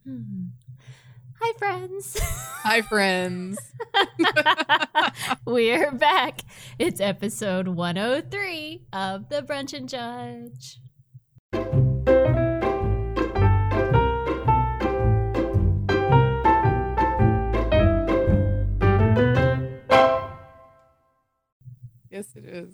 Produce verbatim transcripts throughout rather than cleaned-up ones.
Hmm. Hi, friends. Hi, friends. We're back. It's episode one oh three of The Brunch and Judge. Yes, it is.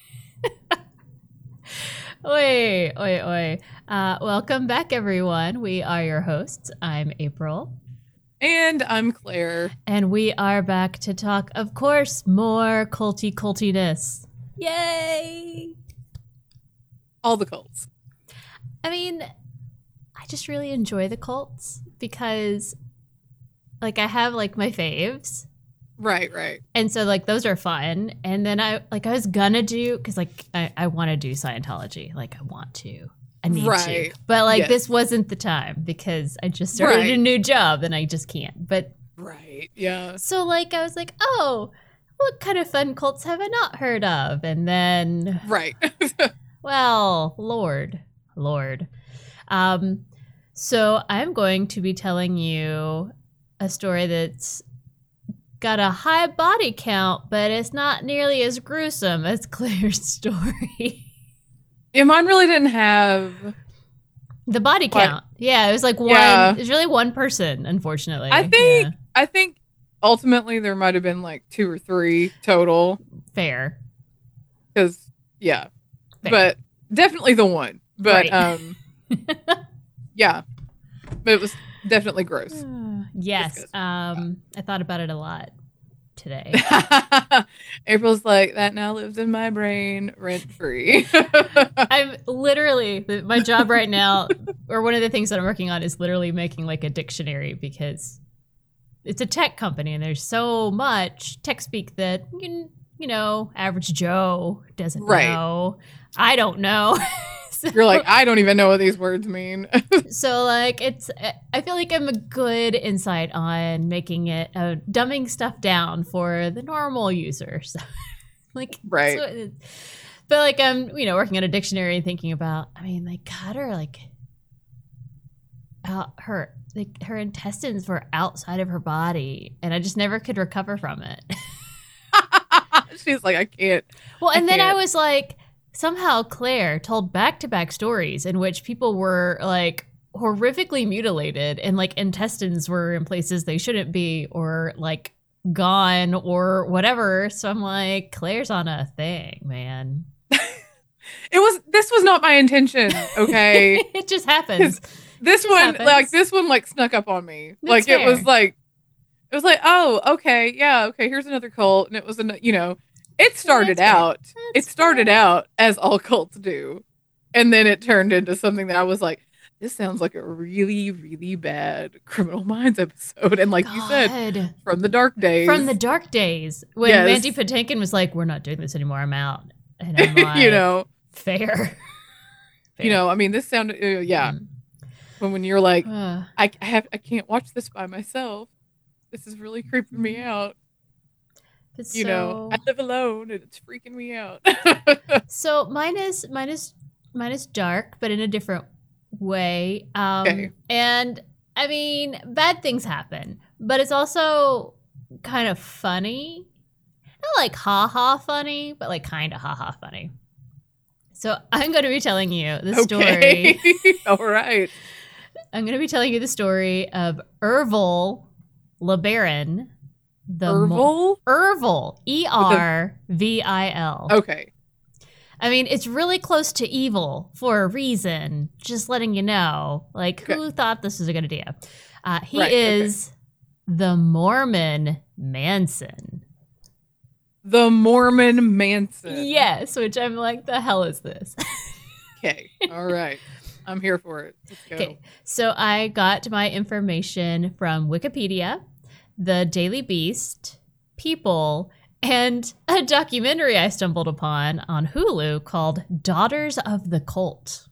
Oi, oi, oi. Uh, welcome back, everyone. We are your hosts. I'm April. And I'm Claire. And we are back to talk, of course, more culty cultiness. Yay! All the cults. I mean, I just really enjoy the cults because, like, I have, like, my faves. Right, right. And so, like, those are fun. And then I, like, I was gonna do, because, like, I, I want to do Scientology. Like, I want to. I need right. to. But, like, yes. this wasn't the time because I just started right. a new job and I just can't. But. Right, yeah. So, like, I was like, oh, what kind of fun cults have I not heard of? And then. Right. well, Lord. Lord. Um, so, I'm going to be telling you a story that's got a high body count, but it's not nearly as gruesome as Claire's story. Yeah, mine really didn't have the body quite, count. Yeah, it was like one. Yeah. It was really one person, unfortunately. I think. Yeah. I think ultimately there might have been like two or three total. Fair. Because yeah, Fair. But definitely the one. But right. um, yeah, but it was definitely gross. Yes. Um, I thought about it a lot today. April's like, that now lives in my brain rent free. I'm literally, my job right now, or one of the things that I'm working on is literally making like a dictionary because it's a tech company and there's so much tech speak that, you, you know, average Joe doesn't right. know. I don't know. So, you're like, I don't even know what these words mean. So, like, it's, I feel like I'm a good insight on making it, uh, dumbing stuff down for the normal user. So, like, right. So but, like, I'm, you know, working on a dictionary and thinking about, I mean, like, got her, like, out, her, like, her intestines were outside of her body, and I just never could recover from it. She's like, I can't. Well, and I then can't. I was like, somehow Claire told back-to-back stories in which people were like horrifically mutilated and like intestines were in places they shouldn't be or like gone or whatever. So I'm like, Claire's on a thing, man. It was, this was not my intention. Okay. It just happens. This it one, happens. like this one like snuck up on me. That's like fair. It was like, it was like, oh, okay. Yeah. Okay. Here's another cult. And it was, an, you know, It started That's out, it started fair. out as all cults do. And then it turned into something that I was like, this sounds like a really, really bad Criminal Minds episode. And like God. you said, from the dark days. From the dark days when Yes. Mandy Patinkin was like, we're not doing this anymore. I'm out. And I'm like, you know, fair. fair. You know, I mean, this sounded, uh, yeah. Mm. When, when you're like, Uh, I, I have, I can't watch this by myself. This is really creeping me out. But You so, know, I live alone and it's freaking me out. so mine is mine is mine is dark, but in a different way. Um, Okay. And I mean, bad things happen, but it's also kind of funny. Not like ha ha funny, but like kind of ha ha funny. So I'm going to be telling you the Okay. story. All right. I'm going to be telling you the story of Ervil LeBaron. The Ervil? Mo- Ervil. E R V I L. Okay. I mean, it's really close to evil for a reason. Just letting you know. Like, Okay. who thought this was a good idea? Uh, he Right, is the Mormon Manson. The Mormon Manson. Yes, which I'm like, the hell is this? Okay. All right. I'm here for it. Let's go. Okay. So I got my information from Wikipedia, the Daily Beast, People, and a documentary I stumbled upon on Hulu called Daughters of the Cult.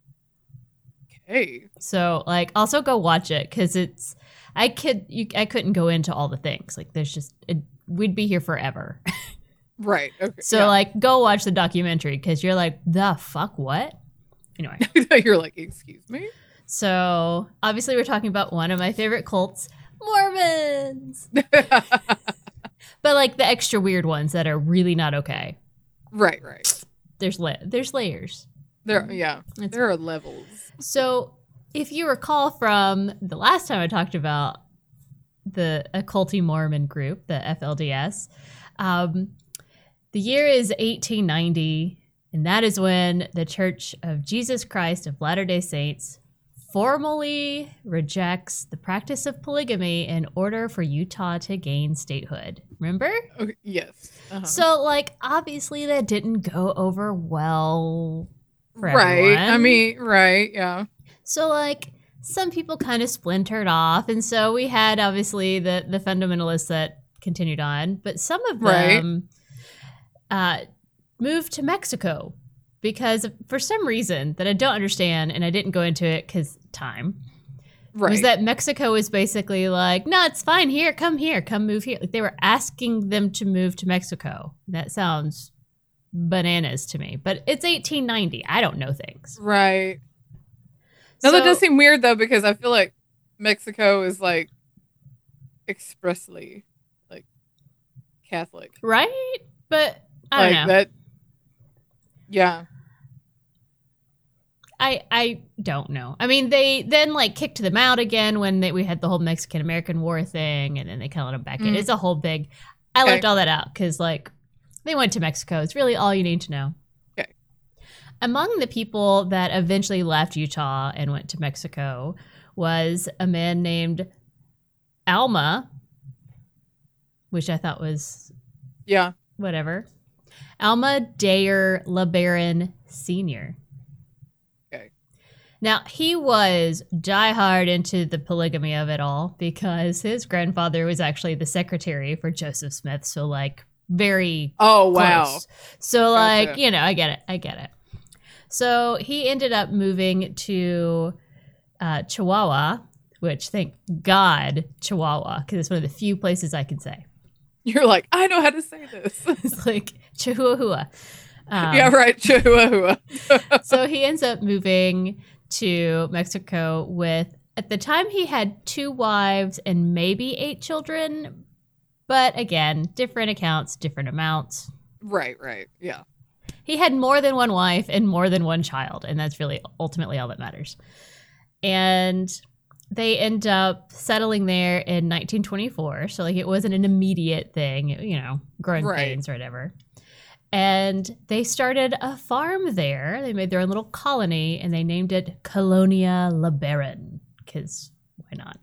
Okay. So, like, also go watch it because it's, I could, you, I couldn't go into all the things. Like, there's just, it, we'd be here forever. Right. Okay. So, yeah. like, go watch the documentary because you're like, the fuck, what? Anyway. You're like, excuse me? So obviously we're talking about one of my favorite cults, Mormons. But like the extra weird ones that are really not okay. Right, right. There's la- there's layers. There, yeah, It's- there are levels. So if you recall from the last time I talked about the Occulty Mormon group, the F L D S, um, the year is eighteen ninety, and that is when the Church of Jesus Christ of Latter-day Saints formally rejects the practice of polygamy in order for Utah to gain statehood. Remember? Okay, yes. Uh-huh. So, like, obviously that didn't go over well for right. everyone. I mean, right. Yeah. So, like, some people kind of splintered off. And so we had, obviously, the, the fundamentalists that continued on. But some of them right. uh, moved to Mexico because for some reason that I don't understand, and I didn't go into it because time, right. was that Mexico was basically like, no, it's fine here. Come here. Come move here. Like, they were asking them to move to Mexico. That sounds bananas to me. But it's eighteen ninety. I don't know things. Right. No, so, that does seem weird, though, because I feel like Mexico is, like, expressly, like, Catholic. Right? But, I like, don't know. That, yeah. I I don't know. I mean, they then, like, kicked them out again when they, we had the whole Mexican-American War thing, and then they kind of let them back mm. in. It's a whole big... I okay. left all that out, because, like, they went to Mexico. It's really all you need to know. Among the people that eventually left Utah and went to Mexico was a man named Alma, which I thought was yeah whatever. Alma Dayer LeBaron Senior Okay. Now, he was diehard into the polygamy of it all because his grandfather was actually the secretary for Joseph Smith. So, like, very oh close. Wow. So, like, gotcha. you know, I get it. I get it. So he ended up moving to uh, Chihuahua, which, thank God, Chihuahua, because it's one of the few places I can say. You're like, I know how to say this. It's like Chihuahua. Um, yeah, right, Chihuahua. So he ends up moving to Mexico with, at the time, he had two wives and maybe eight children. But again, different accounts, different amounts. Right, right, yeah. He had more than one wife and more than one child, and that's really ultimately all that matters. And they end up settling there in nineteen twenty-four, so like it wasn't an immediate thing, you know, growing right. pains or whatever. And they started a farm there. They made their own little colony, and they named it Colonia LeBaron, because why not?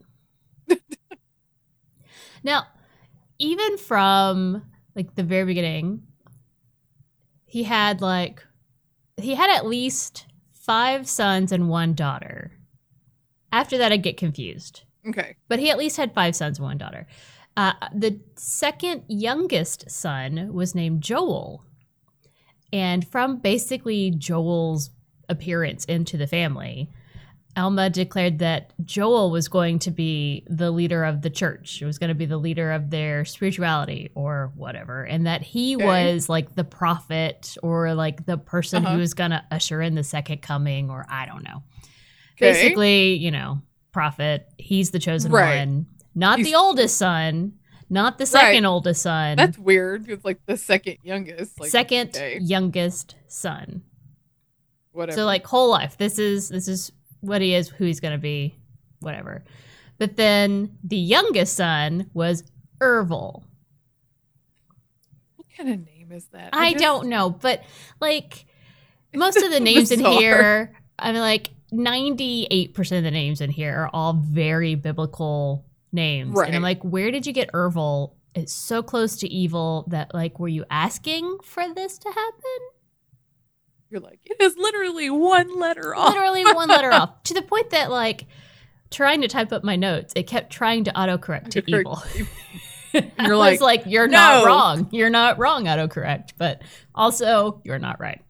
Now, even from like the very beginning, he had like, he had at least five sons and one daughter. After that, I'd get confused. Okay. But he at least had five sons and one daughter. Uh, the second youngest son was named Joel. And from basically Joel's appearance into the family, Alma declared that Joel was going to be the leader of the church. It was going to be the leader of their spirituality or whatever. And that he okay. was like the prophet or like the person uh-huh. who was going to usher in the second coming, or I don't know. Okay. Basically, you know, prophet. He's the chosen right. one. Not He's- the oldest son. Not the second right. oldest son. That's weird. It's like the second youngest. Like, second okay. youngest son. Whatever. So like whole life. This is this is what he is, who he's going to be, whatever. But then the youngest son was Ervil. What kind of name is that? I, I just... don't know. But like most of the names in here, I mean like ninety-eight percent of the names in here are all very biblical names. Right. And I'm like, where did you get Ervil? It's so close to evil that like, were you asking for this to happen? You're like, it is literally one letter off. Literally one letter off. To the point that like trying to type up my notes, it kept trying to autocorrect to evil. You're like, I was like, you're no. not wrong. You're not wrong, autocorrect. But also, you're not right.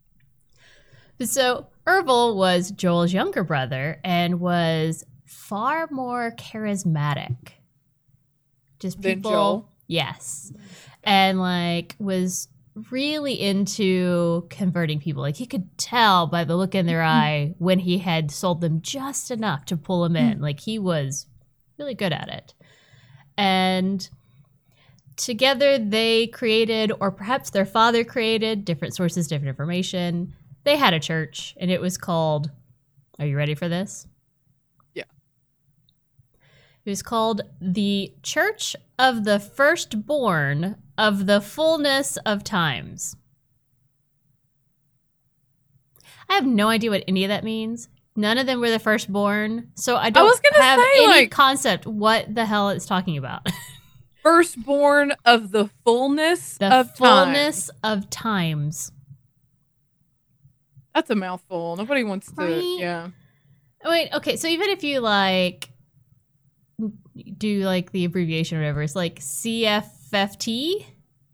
So Ervil was Joel's younger brother and was far more charismatic. Just people, than Joel? Yes. And like was really into converting people. Like, he could tell by the look in their eye when he had sold them just enough to pull them in. Like, he was really good at it. And together they created, or perhaps their father created, different sources, different information. They had a church, and it was called, are you ready for this? Yeah. It was called the Church of the Firstborn of the Fullness of Times. I have no idea what any of that means. None of them were the firstborn, so I don't I was gonna have say, any like, concept what the hell it's talking about. Firstborn of the fullness The of fullness time. of times. That's a mouthful. Nobody wants to. Right? Yeah. Wait, okay, so even if you like do like the abbreviation or whatever, it's like C F F T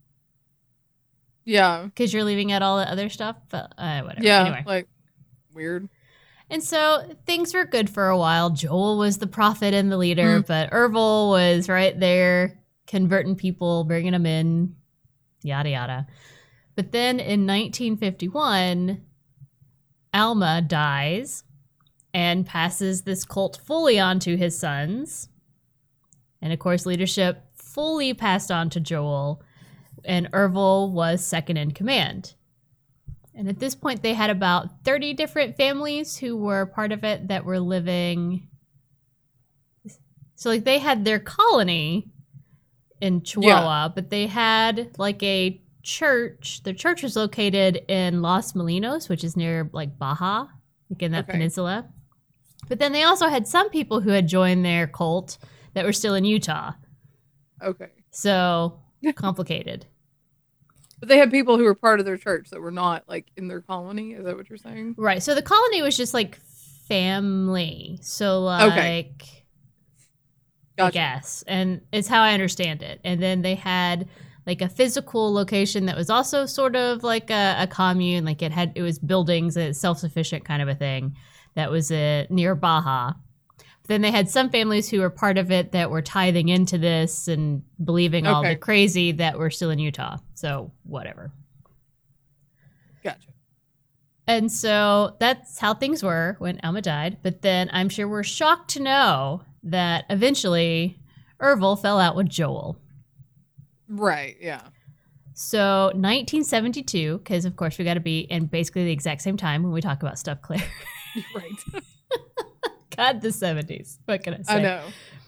Yeah. because you're leaving out all the other stuff. But uh, whatever. Yeah. Anyway. Like weird. And so things were good for a while. Joel was the prophet and the leader, mm. but Ervil was right there converting people, bringing them in, yada, yada. But then in nineteen fifty-one, Alma dies and passes this cult fully on to his sons. And of course, leadership fully passed on to Joel, and Ervil was second in command. And at this point, they had about thirty different families who were part of it that were living. So, like, they had their colony in Chihuahua, yeah. but they had, like, a church. Their church was located in Los Molinos, which is near, like, Baja, like in that okay. peninsula. But then they also had some people who had joined their cult that were still in Utah. Okay. So, complicated. But they had people who were part of their church that were not, like, in their colony? Is that what you're saying? Right. So the colony was just, like, family. So, like, okay. Gotcha. I guess. And it's how I understand it. And then they had, like, a physical location that was also sort of like a, a commune. Like, it had, it was buildings, a self-sufficient kind of a thing that was uh, near Baja. Then they had some families who were part of it that were tithing into this and believing okay. all the crazy that were still in Utah. So whatever. Gotcha. And so that's how things were when Alma died. But then I'm sure we're shocked to know that eventually Ervil fell out with Joel. Right, yeah. So nineteen seventy-two, because of course we got to be in basically the exact same time when we talk about stuff, Claire. Right. God, the seventies. What can I say? I know.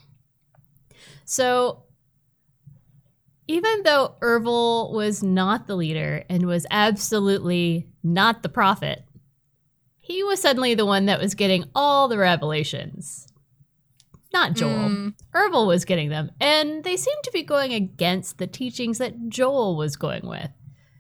So, even though Ervil was not the leader and was absolutely not the prophet, he was suddenly the one that was getting all the revelations. Not Joel. Mm. Ervil was getting them. And they seemed to be going against the teachings that Joel was going with.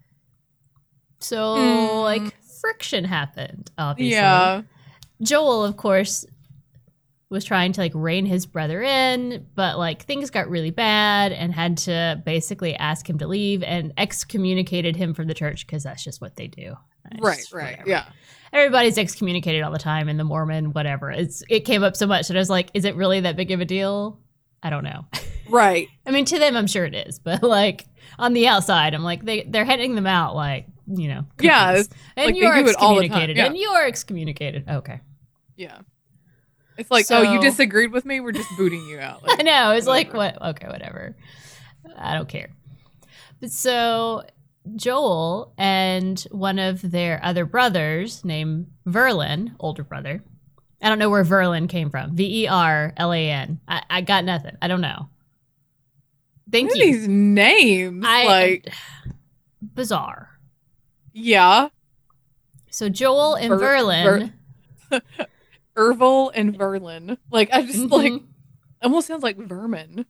So, mm. like, friction happened, obviously. Yeah. Joel, of course, was trying to, like, rein his brother in, but, like, things got really bad and had to basically ask him to leave and excommunicated him from the church because that's just what they do. It's right, right, whatever. Yeah. Everybody's excommunicated all the time in the Mormon, whatever. It's It came up so much that I was like, is it really that big of a deal? I don't know. Right. I mean, to them, I'm sure it is, but, like, on the outside, I'm like, they, they're heading them out, like, you know. Cookies. Yeah. And like you're excommunicated, yeah. and you're excommunicated. Okay. Yeah. It's like, so, oh, you disagreed with me? We're just booting you out. Like, I know. It's whatever. like, what? Okay, whatever. I don't care. But so Joel and one of their other brothers named Verlin, older brother. I don't know where Verlin came from. V E R L A N. I, I got nothing. I don't know. Thank what you. Are these names? I, like bizarre. Yeah. So Joel and Ver- Verlin. Ver- Ervil and Verlin. Like, I just, mm-hmm. like, almost sounds like vermin.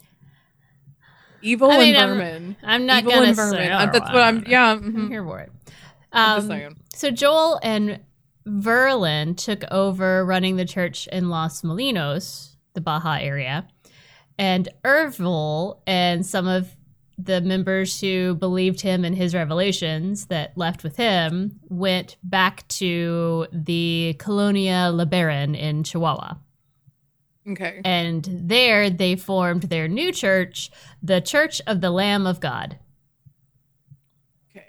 Evil I mean, and vermin. I'm, I'm not Evil gonna and vermin. say. Uh, that's what I'm, yeah. Mm-hmm. I'm here for it. I'm um, just saying. So Joel and Verlin took over running the church in Los Molinos, the Baja area. And Ervil and some of the members who believed him and his revelations that left with him went back to the Colonia LeBaron in Chihuahua. Okay. And there they formed their new church, the Church of the Lamb of God. Okay.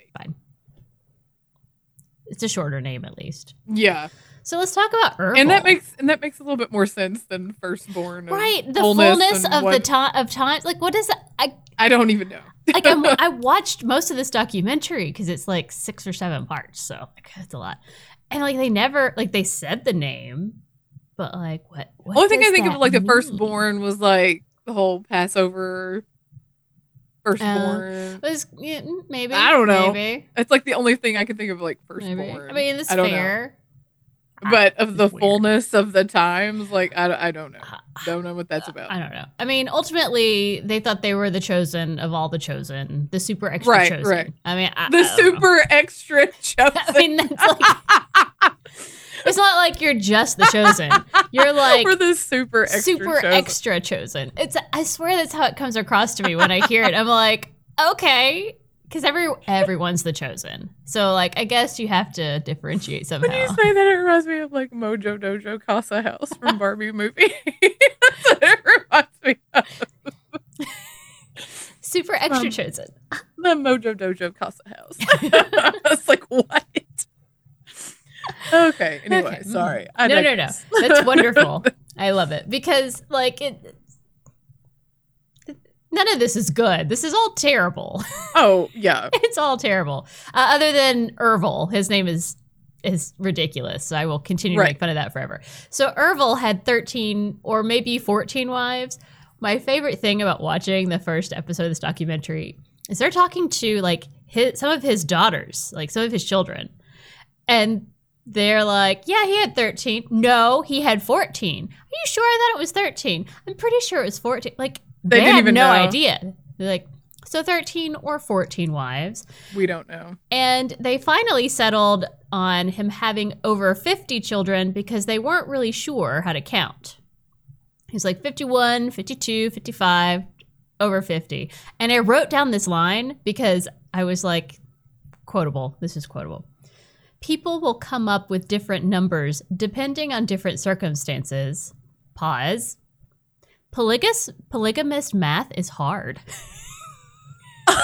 it's a shorter name at least. Yeah. So let's talk about Ervil. And that makes and that makes a little bit more sense than firstborn. Right. The fullness, fullness of what, the time of time. Like, what is that? I I don't even know. like I'm, I watched most of this documentary because it's like six or seven parts, so like, it's a lot. And like they never like they said the name, but like what? what only thing I think that of like mean? the firstborn was like the whole Passover. Firstborn. Uh, was yeah, maybe I don't know. Maybe. It's like the only thing I can think of like firstborn. Maybe. I mean, it's I don't fair. Know. But of the weird. fullness of the times, like I, I don't know, don't know what that's about. I don't know. I mean, ultimately, they thought they were the chosen of all the chosen, the super extra right, chosen. Right. I mean, I, the I don't super know. extra chosen. I mean, that's like it's not like you're just the chosen. You're like we're the super extra super chosen. extra chosen. It's I swear that's how it comes across to me when I hear it. I'm like, okay. Because every everyone's the chosen, so like I guess you have to differentiate somehow. When you say that, it reminds me of like Mojo Dojo Casa House from Barbie movie. That's what it reminds me of. Super extra um, chosen. The Mojo Dojo Casa House. I was like, what? Okay. Anyway, Okay. sorry. I no, no, no. digress. That's wonderful. I love it because like it. None of this is good. This is all terrible. Oh, yeah. It's all terrible. Uh, other than Ervil, his name is is ridiculous. So I will continue Right. to make fun of that forever. So Ervil had thirteen or maybe fourteen wives. My favorite thing about watching the first episode of this documentary is they're talking to like his, some of his daughters, like some of his children. And they're like, yeah, he had thirteen. No, he had fourteen. Are you sure? I thought it was thirteen. I'm pretty sure it was fourteen. Like, They They, didn't had even no know. idea. They're like, so thirteen or fourteen wives. We don't know. And they finally settled on him having over fifty children because they weren't really sure how to count. He's like fifty-one, fifty-two, fifty-five, over fifty. And I wrote down this line because I was like, quotable. This is quotable. People will come up with different numbers depending on different circumstances. Pause. Polygus, polygamist math is hard. And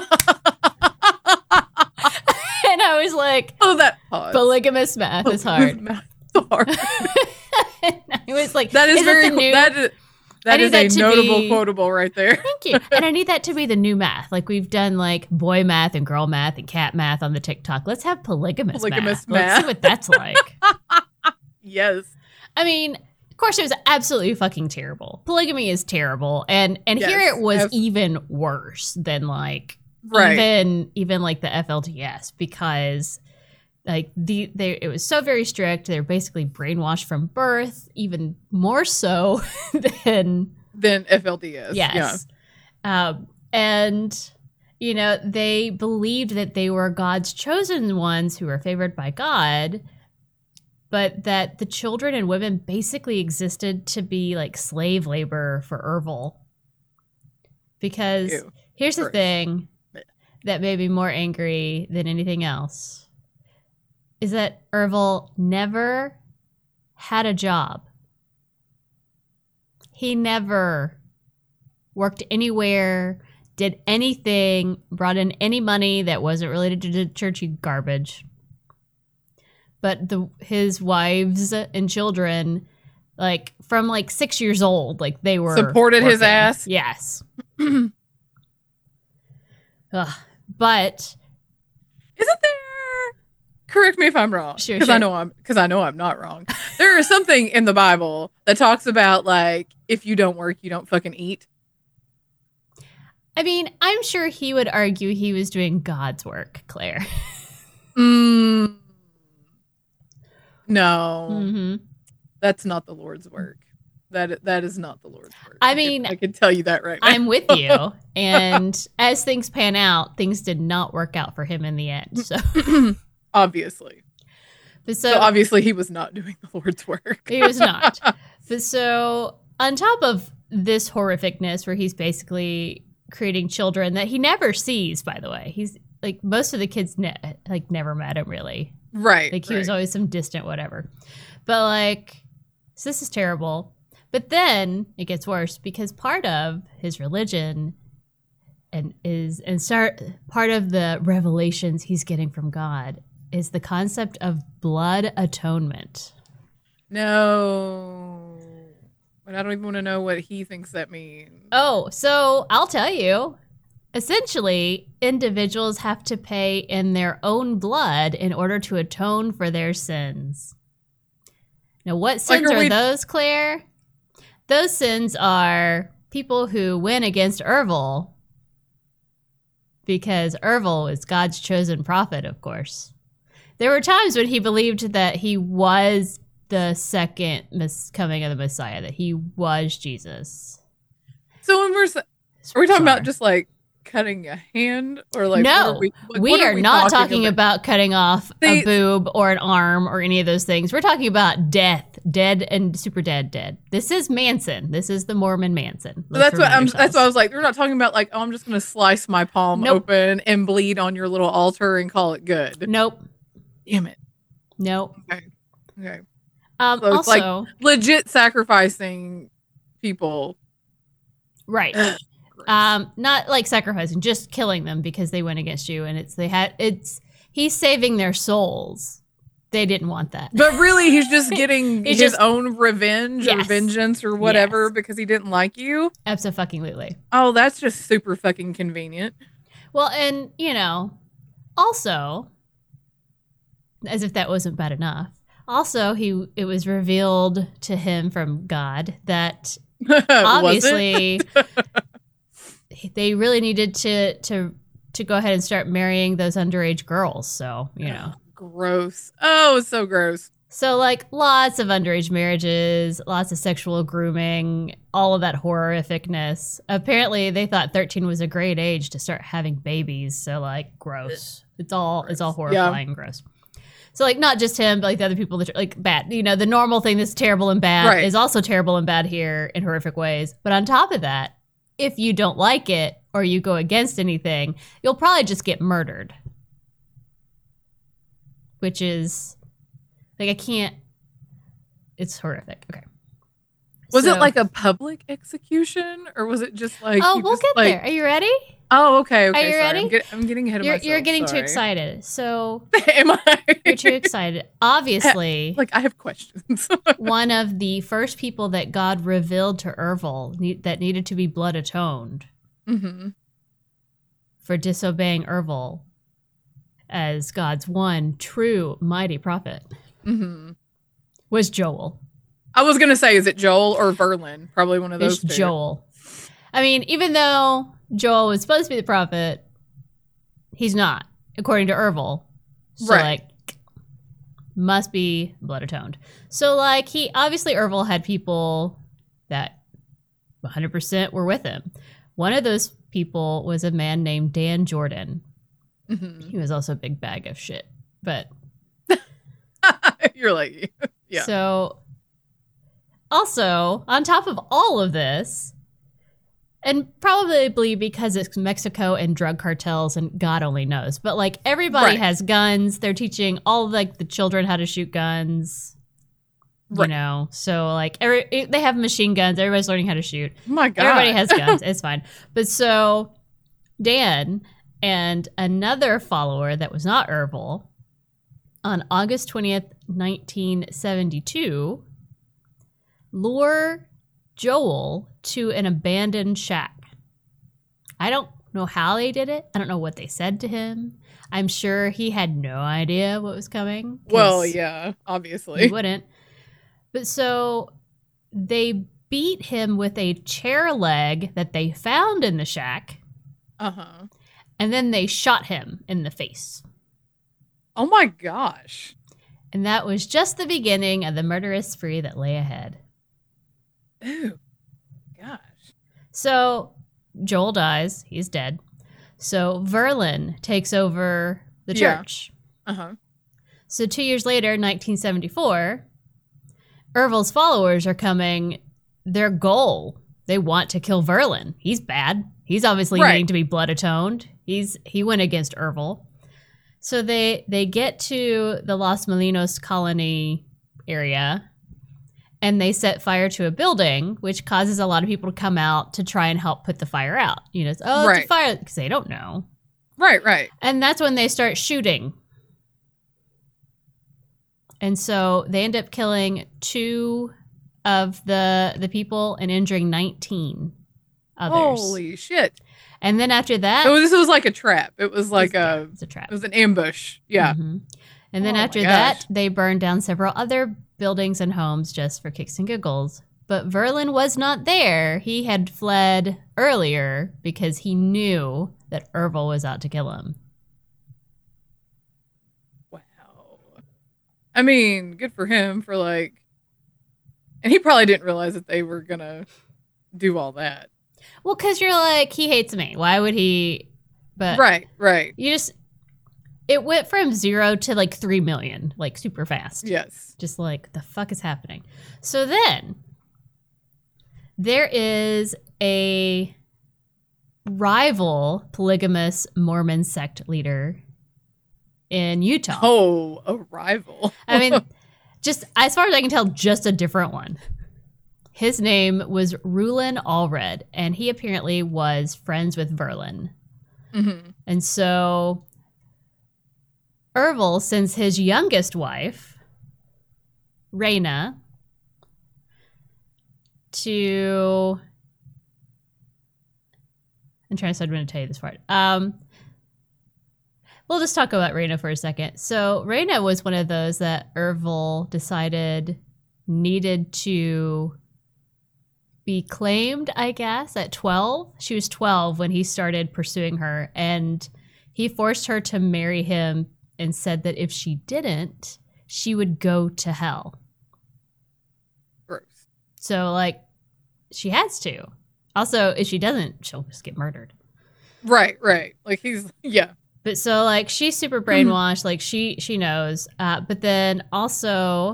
I was like, oh, that pause. Polygamist math is hard. Math is hard. And I was like, That is, is very it the cool. new? That is, I that need is that a to notable be- quotable right there. Thank you. And I need that to be the new math. Like we've done like boy math and girl math and cat math on the TikTok. Let's have polygamous, Polygamous math. Let's math. see what that's like. Yes. I mean, of course, it was absolutely fucking terrible. Polygamy is terrible, and and Yes, here it was abs- even worse than like Right. even even like the F L T S because like the they it was so very strict. They're basically brainwashed from birth, even more so than Then F L D S. yes, um, and you know they believed that they were God's chosen ones who were favored by God. But that the children and women basically existed to be like slave labor for Ervil. Because Ew. here's the Gross. thing that made me more angry than anything else is that Ervil never had a job. He never worked anywhere, did anything, brought in any money that wasn't related to churchy garbage. But the his wives and children, like from like six years old, like they were Supported his working. ass? Yes. Ugh. But Isn't there? Correct me if I'm wrong. Sure, Because I sure. know I'm because I know I'm not wrong. There is something in the Bible that talks about like if you don't work, you don't fucking eat. I mean, I'm sure he would argue he was doing God's work, Claire. Mm, no, hmm that's not the Lord's work. That that is not the Lord's work. I can- mean, I can tell you that right now. I'm with you. And as things pan out, things did not work out for him in the end. So, Obviously. but So, so obviously he was not doing the Lord's work. he was not. But so on top of this horrificness where he's basically creating children that he never sees, by the way, he's like most of the kids ne- like never met him really. Right. Like he right. was always some distant whatever. But like, so this is terrible. But then it gets worse because part of his religion and is and start part of the revelations he's getting from God is the concept of blood atonement. No. But I don't even want to know what he thinks that means. Oh, so I'll tell you. Essentially, individuals have to pay in their own blood in order to atone for their sins. Now, what sins Like, are are we- those, Claire? Those sins are people who went against Ervil, because Ervil is God's chosen prophet, of course. There were times when he believed that he was the second mis- coming of the Messiah, that he was Jesus. So when we're, s- are we talking Bizarre. about just like cutting a hand or like No, what are we, what- we what are we not talking about? cutting off They- a boob or an arm or any of those things. We're talking about death, dead and super dead, dead. This is Manson. This is the Mormon Manson. So that's what Let's I'm. remind That's what I ourselves. was like. We're not talking about like, oh, I'm just gonna slice my palm Nope. open and bleed on your little altar and call it good. Nope. Damn it. Nope. Okay. Um, So it's like- also, Legit sacrificing people. right. Gross. Um, not like sacrificing, just killing them because they went against you, and it's they had it's he's saving their souls. They didn't want that. But really, he's just getting He's his just- own revenge or Yes. vengeance or whatever Yes. because he didn't like you. Absolutely. Oh, that's just super fucking convenient. Well, and you know, also, as if that wasn't bad enough. Also, he it was revealed to him from God that Was it? obviously they really needed to to to go ahead and start marrying those underage girls. So, you know. Gross. Oh, it's so gross. So like lots of underage marriages, lots of sexual grooming, all of that horrificness. Apparently they thought thirteen was a great age to start having babies. So like gross. It's all it's all Gross. Yeah. horrifying and gross. So like not just him, but like the other people that are like bad. You know, the normal thing that's terrible and bad Right. is also terrible and bad here in horrific ways. But on top of that, if you don't like it or you go against anything, you'll probably just get murdered. Which is like I can't it's horrific. Okay. Was So- it like a public execution or was it just like Oh, you we'll just, get like- there. Are you ready? Oh, okay, okay. you sorry. ready? I'm, get, I'm getting ahead of You're myself. you're getting too sorry. excited. So Am I? you're too excited. Obviously, Like I have questions. one of the first people that God revealed to Ervil ne- that needed to be blood atoned hmm for disobeying Ervil as God's one true mighty prophet hmm was Joel. I was gonna say, is it Joel or Verlin? Probably one of It's those two. Joel. I mean, even though Joel was supposed to be the prophet, he's not, according to Ervil. So, Right. like, must be blood atoned. So, like, he obviously, Ervil had people that one hundred percent were with him. One of those people was a man named Dan Jordan. hmm He was also a big bag of shit. But You're like, yeah. so, also, on top of all of this, and probably because it's Mexico and drug cartels and God only knows, but like everybody Right. has guns. They're teaching all of like the children how to shoot guns, you Right. know? So like every, they have machine guns. Everybody's learning how to shoot. Oh my God. Everybody has guns. It's fine. But so Dan and another follower that was not Ervil on August twentieth, nineteen seventy-two, lure Joel to an abandoned shack. I don't know how they did it. I don't know what they said to him. I'm sure he had no idea what was coming. 'cause Well, yeah, He obviously. wouldn't. But so they beat him with a chair leg that they found in the shack, Uh huh. and then they shot him in the face. Oh my gosh. And that was just the beginning of the murderous spree that lay ahead. Ooh. Gosh. So Joel dies. He's dead. So Verlin takes over the Yeah. church. Uh huh. So two years later, nineteen seventy-four, Ervil's followers are coming. Their goal, they want to kill Verlin. He's bad. He's obviously Right. needing to be blood atoned. He's he went against Ervil. So they they get to the Los Molinos colony area, and they set fire to a building, which causes a lot of people to come out to try and help put the fire out. You know, it's, oh, it's a Right. fire, because they don't know. Right. Right. And that's when they start shooting. And so they end up killing two of the the people and injuring nineteen others. Holy shit. And then after that... So this was like a trap. It was like it was, a... yeah, it was a trap. It was an ambush. Yeah. Mm-hmm. And then Oh after my that, gosh. they burned down several other buildings and homes just for kicks and giggles. But Verlin was not there. He had fled earlier because he knew that Ervil was out to kill him. Wow. I mean, good for him for like... And he probably didn't realize that they were going to do all that. Well, because you're like, he hates me. Why would he? But Right, right. you just... It went from zero to like three million, like super fast. Yes. Just like, the fuck is happening? So then, there is a rival polygamous Mormon sect leader in Utah. Oh, a rival. I mean, just as far as I can tell, just a different one. His name was Rulin Allred, and he apparently was friends with Verlin. Mm-hmm. And so... Ervil sends his youngest wife, Reyna, to... I'm trying to decide when to tell you this part. Um, we'll just talk about Reyna for a second. So Reyna was one of those that Ervil decided needed to be claimed, I guess, at twelve. She was twelve when he started pursuing her, and he forced her to marry him and said that if she didn't, she would go to hell. Gross. So, like, she has to. Also, if she doesn't, she'll just get murdered. Right, right. Like he's, yeah. But so, like, she's super brainwashed. like, she she knows. Uh, but then also,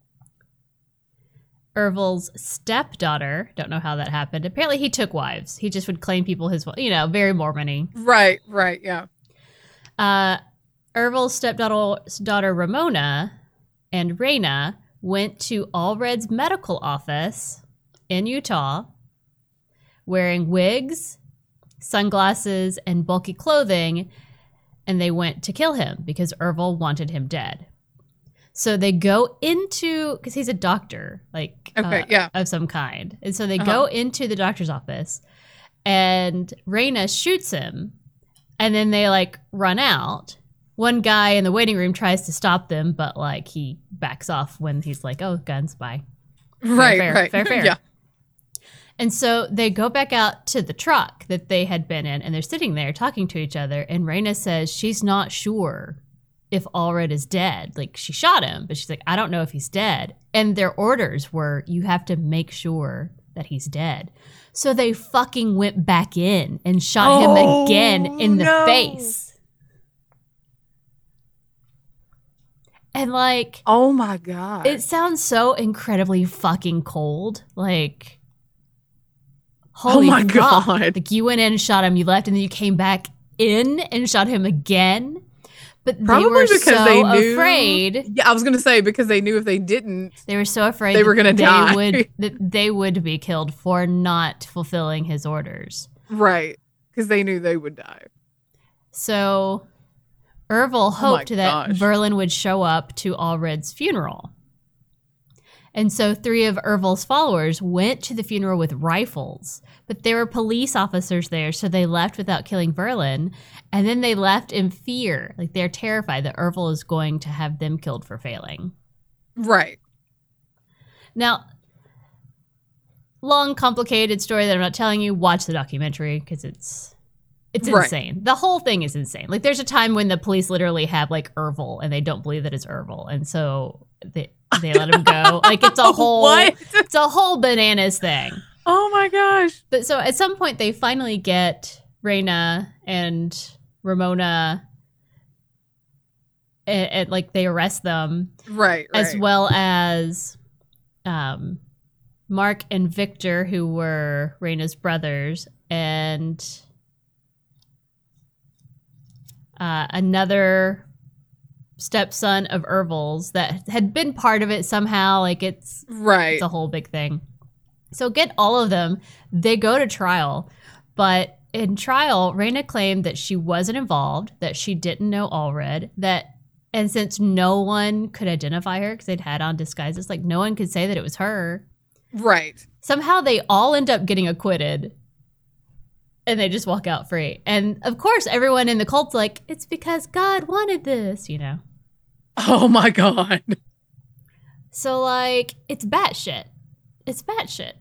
Ervil's stepdaughter, don't know how that happened. Apparently, he took wives. He just would claim people his, you know, very Mormon-y. Right, right, yeah. Uh, Ervil's stepdaughter daughter Ramona and Reyna went to Allred's medical office in Utah wearing wigs, sunglasses, and bulky clothing, and they went to kill him because Ervil wanted him dead. So they go into, because he's a doctor, like Okay, uh, yeah. of some kind. And so they Uh-huh. go into the doctor's office, and Reyna shoots him, and then they like run out. One guy in the waiting room tries to stop them, but like he backs off when he's like, "Oh, guns, bye." Right, fair, right. fair, fair. Yeah. And so they go back out to the truck that they had been in, and they're sitting there talking to each other. And Reyna says she's not sure if Allred is dead. Like, she shot him, but she's like, I don't know if he's dead. And their orders were, you have to make sure that he's dead. So they fucking went back in and shot him Oh, again in the no. face. And like, Oh my God. it sounds so incredibly fucking cold. Like, holy Oh my fuck. God. Like, you went in and shot him, you left, and then you came back in and shot him again. But Probably they were because so they knew- afraid. Yeah, I was going to say, because they knew if they didn't, They were so afraid They that were gonna they die. would that they would be killed for not fulfilling his orders. right, because they knew they would die. So Ervil Oh my hoped that gosh. Verlin would show up to Allred's funeral. And so three of Ervil's followers went to the funeral with rifles, but there were police officers there, so they left without killing Verlin, and then they left in fear. Like, they're terrified that Ervil is going to have them killed for failing. Right. Now, long, complicated story that I'm not telling you. Watch the documentary because it's it's Right. insane. The whole thing is insane. Like, there's a time when the police literally have like Ervil and they don't believe that it's Ervil, and so they they let him go. Like, it's a whole What? it's a whole bananas thing. Oh my gosh. But so at some point they finally get Reyna and Ramona, and, and like they arrest them. Right, right. As well as um, Mark and Victor, who were Reyna's brothers, and uh, another stepson of Ervil's that had been part of it somehow. Like, it's Right. it's a whole big thing. So get all of them. They go to trial, but in trial, Reyna claimed that she wasn't involved, that she didn't know Allred, that And since no one could identify her because they'd had on disguises, like no one could say that it was her. Right. Somehow they all end up getting acquitted. And they just walk out free. And of course, everyone in the cult's like, it's because God wanted this, you know? Oh my God. So, like, it's batshit. It's batshit.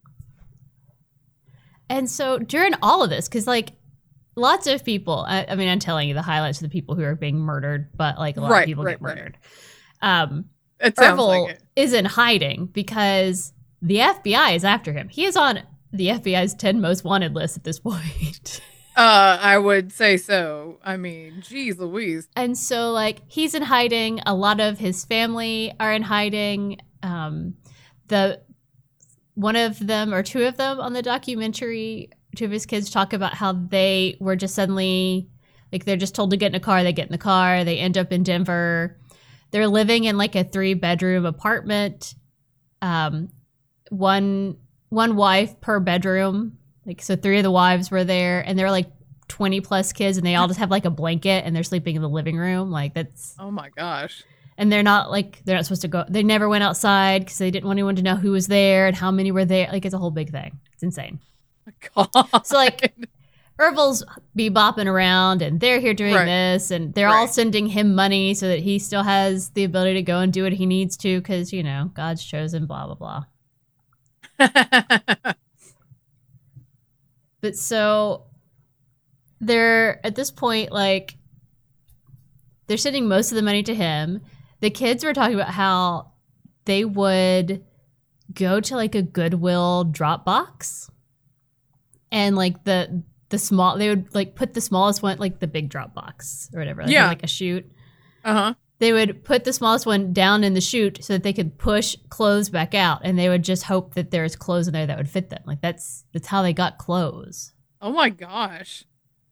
And so during all of this, because, like, lots of people, I, I mean, I'm telling you the highlights of the people who are being murdered, but, like, a lot right, of people right, get right. murdered. Um, it sounds Ervil like it. is in hiding because the F B I is after him. He is on the F B I's ten most wanted list at this point. Uh, I would say so. I mean, geez Louise. And so, like, he's in hiding. A lot of his family are in hiding. Um, the one of them or two of them on the documentary, two of his kids talk about how they were just suddenly, like, they're just told to get in a car. They get in the car. They end up in Denver. They're living in, like, a three-bedroom apartment. Um, one one wife per bedroom. Like, so three of the wives were there, and there were like twenty plus kids, and they all just have like a blanket, and they're sleeping in the living room. Like, that's, Oh my gosh. and they're not like, they're not supposed to go, they never went outside because they didn't want anyone to know who was there and how many were there. Like, it's a whole big thing. It's insane. God. So, like, Ervil's bebopping around, and they're here doing Right. this, and they're all Right. sending him money so that he still has the ability to go and do what he needs to because, you know, God's chosen, blah, blah, blah. But so they're at this point, like, they're sending most of the money to him. The kids were talking about how they would go to like a Goodwill drop box, and like the the small, they would like put the smallest one, like the big drop box or whatever, like, Yeah. like a chute. Uh-huh. They would put the smallest one down in the chute so that they could push clothes back out, and they would just hope that there's clothes in there that would fit them. Like, that's that's how they got clothes. Oh my gosh.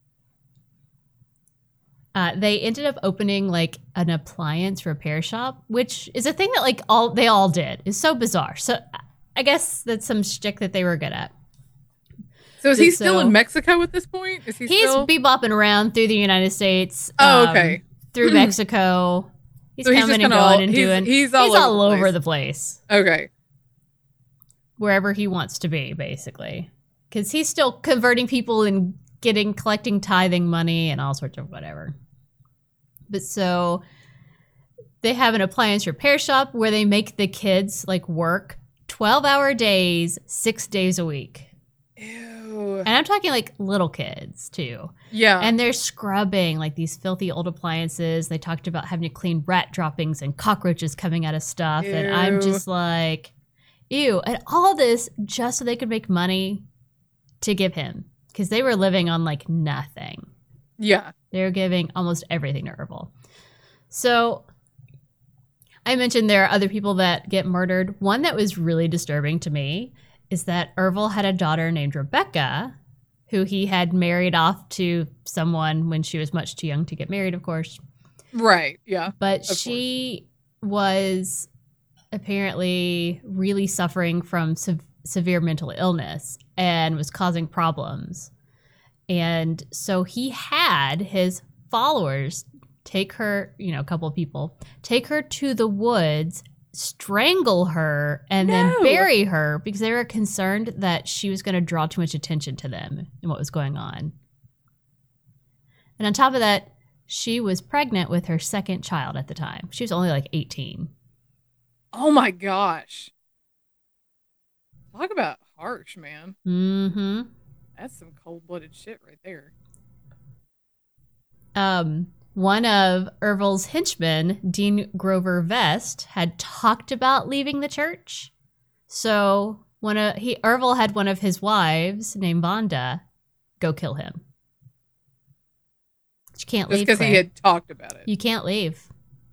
Uh, they ended up opening like an appliance repair shop, which is a thing that like all they all did. It's so bizarre. So I guess that's some shtick that they were good at. So is he So- still in Mexico at this point? Is he He's still? bebopping around through the United States. Oh, um, okay. through Mexico. He's So he's coming just and kinda going all- and he's- doing. he's all over the over place. the place. Okay. Wherever he wants to be, basically, because he's still converting people and getting collecting tithing money and all sorts of whatever. But so they have an appliance repair shop where they make the kids like work twelve hour days, six days a week. Ew. And I'm talking like little kids too. Yeah. And they're scrubbing like these filthy old appliances. They talked about having to clean rat droppings and cockroaches coming out of stuff. And I'm Ew. just like, ew. And all this just so they could make money to give him, because they were living on like nothing. yeah. They were giving almost everything to Ervil. So I mentioned there are other people that get murdered. One that was really disturbing to me is that Ervil had a daughter named Rebecca, who he had married off to someone when she was much too young to get married, of course. Right. Yeah. But Of she was apparently really suffering from sev- severe mental illness and was causing problems. And so he had his followers take her, you know, a couple of people, take her to the woods, strangle her, and then No. bury her because they were concerned that she was going to draw too much attention to them and what was going on. And on top of that, she was pregnant with her second child at the time. She was only like eighteen. Oh my gosh. Talk about harsh, man. Mm-hmm. That's some cold-blooded shit right there. Um, one of Ervil's henchmen, Dean Grover Vest, had talked about leaving the church. So one of he Ervil had one of his wives named Vonda go kill him. You can't Just leave. because he Claire. had talked about it. You can't leave.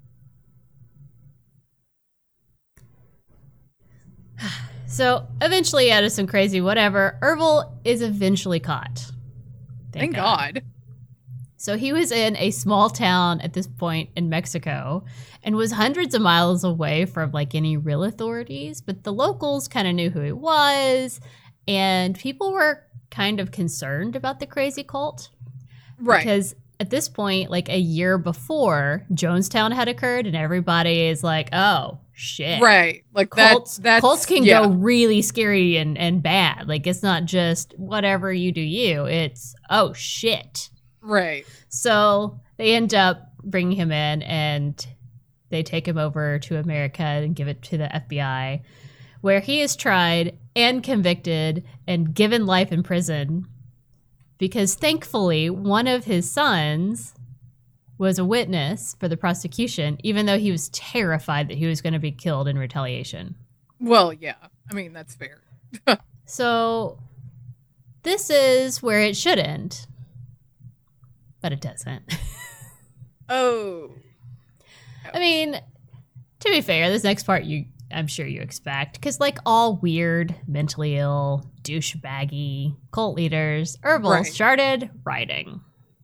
So eventually, out of some crazy whatever, Ervil is eventually caught. Thank God. So he was in a small town at this point in Mexico and was hundreds of miles away from like any real authorities, but the locals kind of knew who he was, and people were kind of concerned about the crazy cult. Right. Because at this point, like a year before Jonestown had occurred, and everybody is like, oh, shit. Right. Like Cults, that, that's, cults can yeah. go really scary and, and bad. Like, it's not just whatever you do you. It's, oh, shit. Right. So they end up bringing him in, and they take him over to America and give it to the F B I, where he is tried and convicted and given life in prison because thankfully one of his sons was a witness for the prosecution, even though he was terrified that he was going to be killed in retaliation. Well, yeah. I mean, that's fair. So this is where it should end, but it doesn't. Oh. I mean, to be fair, this next part you I'm sure you expect, because like all weird, mentally ill, douchebaggy cult leaders, Ervil Right. started writing.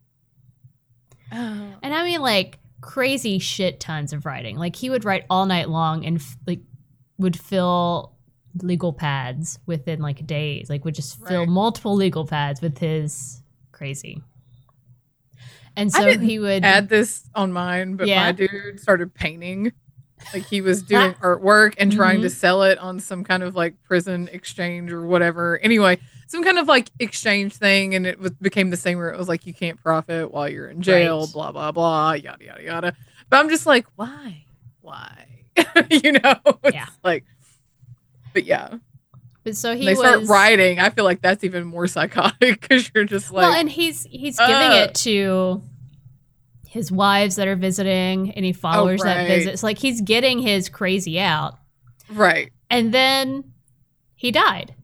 Oh. And I mean like crazy shit tons of writing. Like he would write all night long and f- like would fill legal pads within like days. Like would just fill Right. multiple legal pads with his crazy. And I so didn't he would add this on mine, but Yeah. my dude started painting. Like he was doing artwork and trying to Mhm. sell it on some kind of like prison exchange or whatever. Anyway, some kind of like exchange thing, and it was became the same where it was like you can't profit while you're in jail, Right. blah blah blah, yada yada yada. But I'm just like, why, why, you know? It's Yeah. like, but yeah, but so he they was start writing. I feel like that's even more psychotic because you're just like, well, and he's he's giving uh, it to his wives that are visiting, any followers that right. visit. It's like he's getting his crazy out, right, and then he died.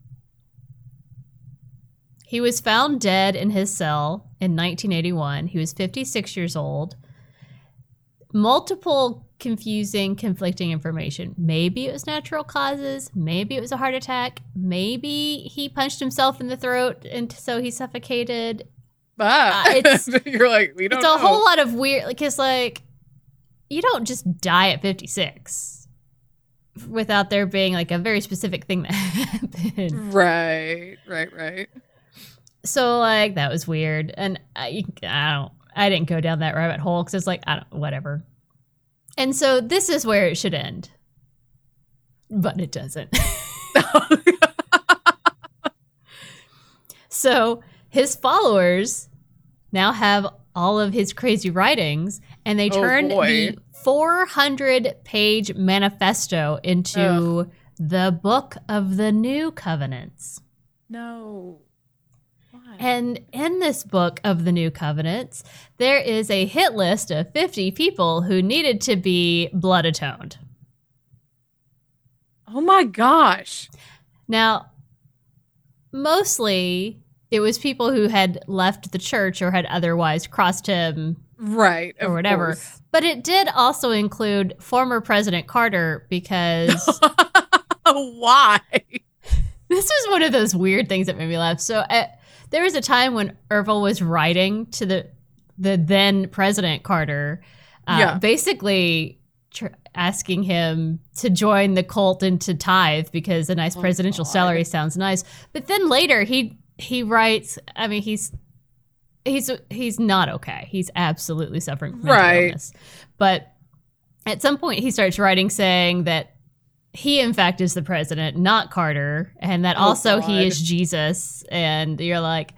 He was found dead in his cell in nineteen eighty-one. He was fifty-six years old. Multiple confusing, conflicting information. Maybe it was natural causes. Maybe it was a heart attack. Maybe he punched himself in the throat and so he suffocated. but Uh, it's- you're like, we don't. It's a know. whole lot of weird, because like you don't just die at fifty-six without there being like a very specific thing that happened. Right, right, right. So like that was weird, and I, I don't, I didn't go down that rabbit hole because it's like I don't, whatever. And so this is where it should end, but it doesn't. So his followers now have all of his crazy writings, and they Oh, turned boy. the four hundred page manifesto into Ugh. the Book of the New Covenants. No. Why? And in this Book of the New Covenants, there is a hit list of fifty people who needed to be blood atoned. Oh my gosh. Now, mostly it was people who had left the church or had otherwise crossed him, Right. Or of whatever. course. but it did also include former President Carter because Why? this was one of those weird things that made me laugh. So uh, there was a time when Ervil was writing to the the then President Carter, uh, Yeah. basically tr- asking him to join the cult and to tithe because a nice Oh, presidential God. salary sounds nice. But then later he he writes, I mean, he's he's he's not okay. He's absolutely suffering from mental Right. illness. But at some point he starts writing saying that he in fact is the president, not Carter, and that Oh, also he God. is Jesus. And you're like,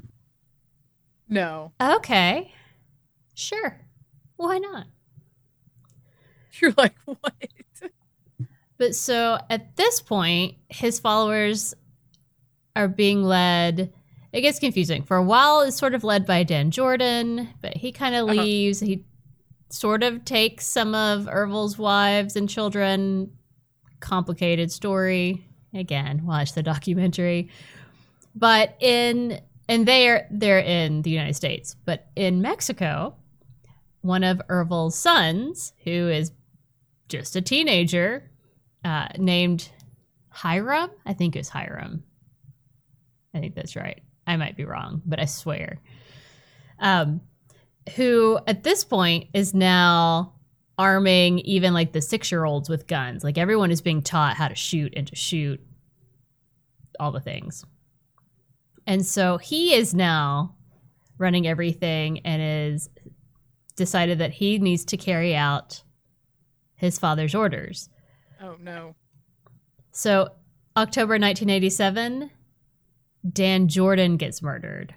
No. okay, sure, why not? You're like, what? But so at this point, his followers are being led. It gets confusing. For a while, it's sort of led by Dan Jordan, but he kind of Uh-huh. leaves. He sort of takes some of Ervil's wives and children. Complicated story. Again, watch the documentary. But in and they're they're in the United States, but in Mexico, one of Ervil's sons, who is just a teenager, uh, named Hiram. I think it was Hiram. I think that's right. I might be wrong, but I swear. Um, who at this point is now arming even like the six-year-olds with guns. Like everyone is being taught how to shoot and to shoot all the things. And so he is now running everything and is decided that he needs to carry out his father's orders. Oh, no. So, October nineteen eighty-seven, Dan Jordan gets murdered.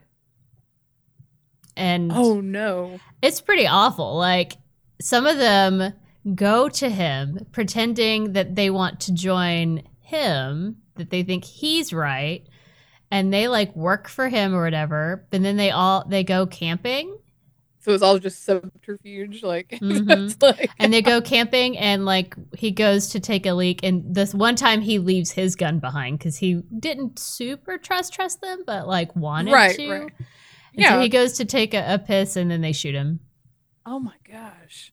And oh, no. It's pretty awful. Like, some of them go to him pretending that they want to join him, that they think he's right, and they like work for him or whatever. But then they all they go camping. So it's all just subterfuge, like, Mm-hmm. like and they go camping, and like he goes to take a leak, and this one time he leaves his gun behind because he didn't super trust trust them, but like wanted right, to. Right. And yeah. so he goes to take a, a piss, and then they shoot him. Oh my gosh.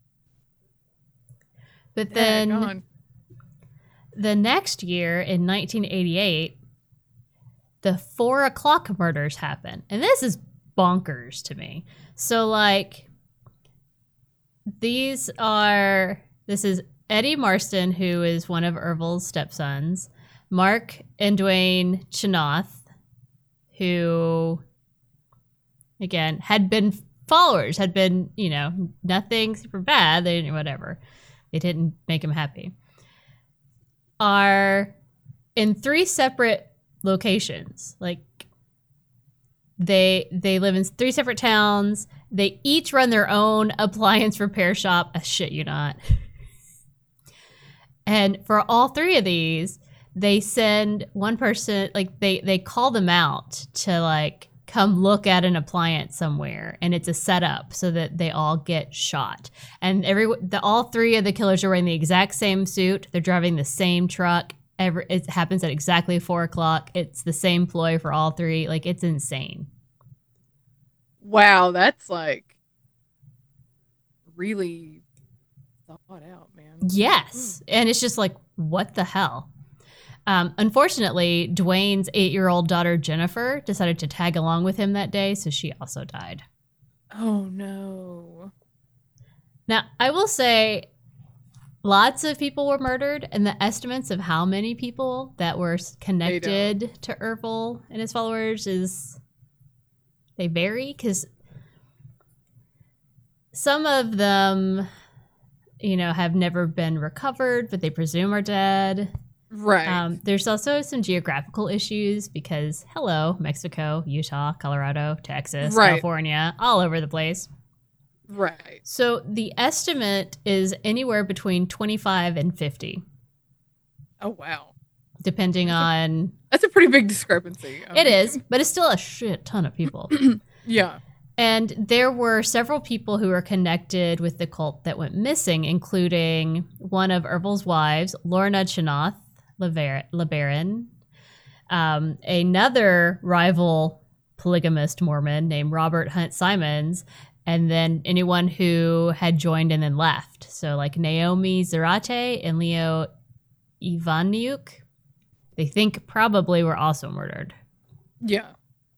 But Yeah, then gone. the next year in nineteen eighty-eight, the four o'clock murders happen. And this is bonkers to me. So, like, these are, this is Eddie Marston, who is one of Ervil's stepsons, Mark and Dwayne Chenoth, who, again, had been followers, had been, you know, nothing super bad, they didn't, whatever. They didn't make him happy, are in three separate locations. Like, They they live in three separate towns. They each run their own appliance repair shop. I shit you not. And for all three of these, they send one person, like they, they call them out to like come look at an appliance somewhere, and it's a setup so that they all get shot. And every the all three of the killers are wearing the exact same suit. They're driving the same truck. Every, it happens at exactly four o'clock. It's the same ploy for all three. Like, it's insane. Wow, that's like really thought out, man. Yes. And it's just like, what the hell? Um, unfortunately, Dwayne's eight-year-old daughter, Jennifer, decided to tag along with him that day, so she also died. Oh, no. Now, I will say, lots of people were murdered, and the estimates of how many people that were connected to Ervil and his followers is, they vary, because some of them, you know, have never been recovered, but they presume are dead. Right. Um, there's also some geographical issues because, hello, Mexico, Utah, Colorado, Texas, right. California, all over the place. Right. So the estimate is anywhere between twenty-five and fifty. Oh, wow. Depending that's on... A, that's a pretty big discrepancy. I it mean. is, but it's still a shit ton of people. Yeah. And there were several people who were connected with the cult that went missing, including one of Ervil's wives, Lorna Chenoth LeBaron, um, another rival polygamist Mormon named Robert Hunt Simons, and then anyone who had joined and then left. So like Naomi Zarate and Leo Ivaniuk, they think probably were also murdered. Yeah.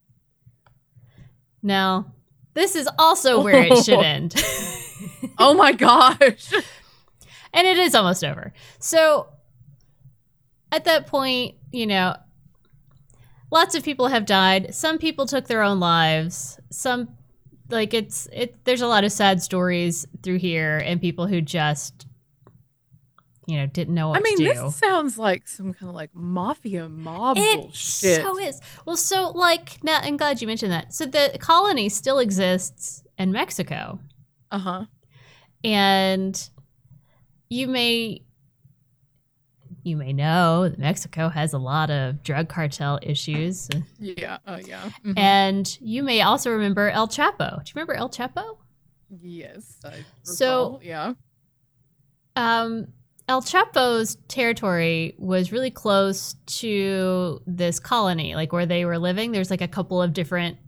Now, this is also where it should end. Oh my gosh. And it is almost over. So at that point, you know, lots of people have died. Some people took their own lives. Some, like, it's, it, there's a lot of sad stories through here and people who just, you know, didn't know what I mean, to do. this sounds like some kind of like mafia mob It bullshit. so is. Well, so like, now I'm glad you mentioned that. So the colony still exists in Mexico. Uh-huh. And you may you may know that Mexico has a lot of drug cartel issues. Yeah, uh, yeah. Mhm. And you may also remember El Chapo. Do you remember El Chapo? Yes, I recall. So- yeah. Um, El Chapo's territory was really close to this colony, like where they were living. There's like a couple of different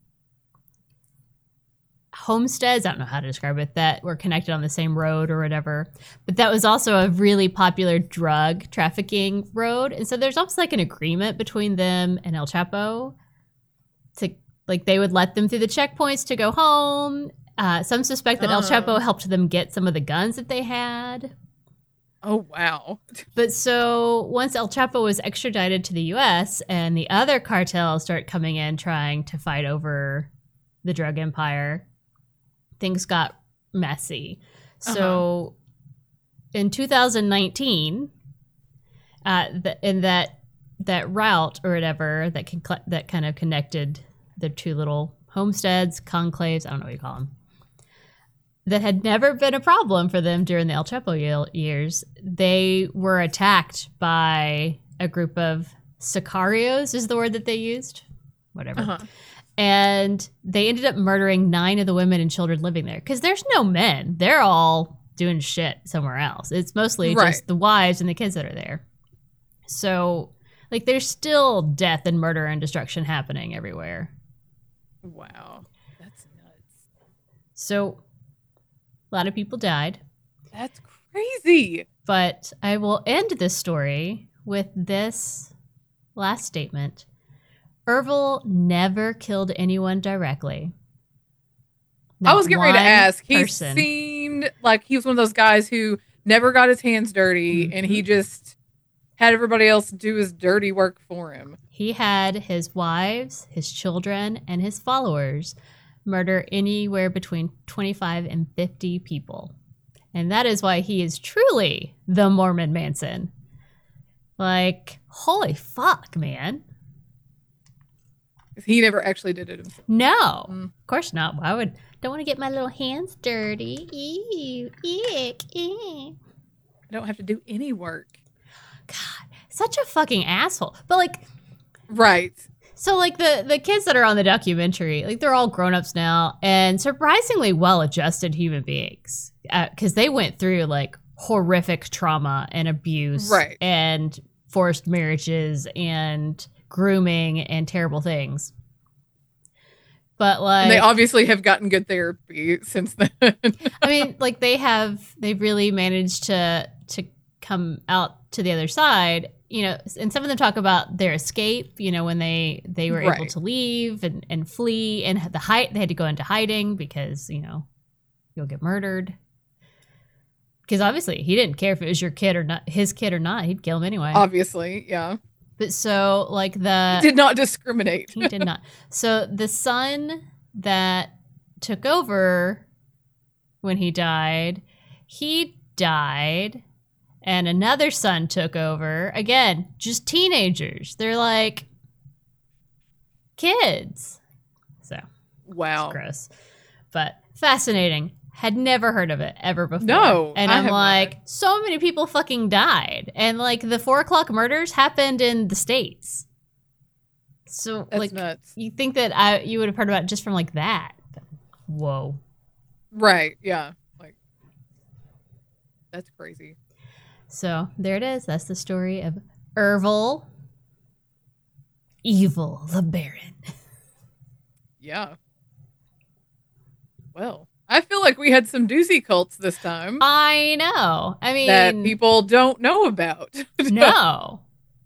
homesteads, I don't know how to describe it, that were connected on the same road or whatever. But that was also a really popular drug trafficking road. And so there's almost like an agreement between them and El Chapo to, like, they would let them through the checkpoints to go home. Uh, some suspect that El Oh. Chapo helped them get some of the guns that they had. Oh, wow. But so once El Chapo was extradited to the U S and the other cartels start coming in trying to fight over the drug empire, things got messy. So uh-huh. in two thousand nineteen, uh, the, in that that route or whatever that can that kind of connected the two little homesteads, conclaves, I don't know what you call them, that had never been a problem for them during the El Chapo years, they were attacked by a group of sicarios, is the word that they used. Whatever. Uh-huh. And they ended up murdering nine of the women and children living there. Because there's no men. They're all doing shit somewhere else. It's mostly right. just the wives and the kids that are there. So, like, there's still death and murder and destruction happening everywhere. Wow. That's nuts. So, a lot of people died. That's crazy. But I will end this story with this last statement. Ervil never killed anyone directly. Not I was getting ready to ask. He person. seemed like he was one of those guys who never got his hands dirty, mm-hmm. and he just had everybody else do his dirty work for him. He had his wives, his children, and his followers murder anywhere between twenty-five and fifty people. And that is why he is truly the Mormon Manson. Like, holy fuck, man. He never actually did it himself. No, mm. of course not. I would don't want to get my little hands dirty. Ew, eek, eek. I don't have to do any work. God, such a fucking asshole. But like, right. So like the the kids that are on the documentary, like they're all grown-ups now and surprisingly well-adjusted human beings because uh, they went through like horrific trauma and abuse, right. and forced marriages and grooming and terrible things. But like, and they obviously have gotten good therapy since then. I mean, like they have, they've really managed to to come out to the other side, you know. And some of them talk about their escape, you know, when they they were right. able to leave and and flee, and the height they had to go into hiding because, you know, you'll get murdered. Because obviously he didn't care if it was your kid or not, his kid or not. He'd kill him anyway. Obviously, yeah. But so, like the... He did not discriminate. He did not. So the son that took over when he died, he died, and another son took over. Again, just teenagers. They're like kids. So, wow. It's gross. But fascinating. Had never heard of it ever before. No. And I'm like, not. So many people fucking died. And like the four o'clock murders happened in the States. So That's like nuts. You think that I you would have heard about it just from like that. Whoa. Right. Yeah. Like that's crazy. So there it is. That's the story of Ervil Evil the Baron. Yeah. Well, I feel like we had some doozy cults this time. I know. I mean, that people don't know about. No.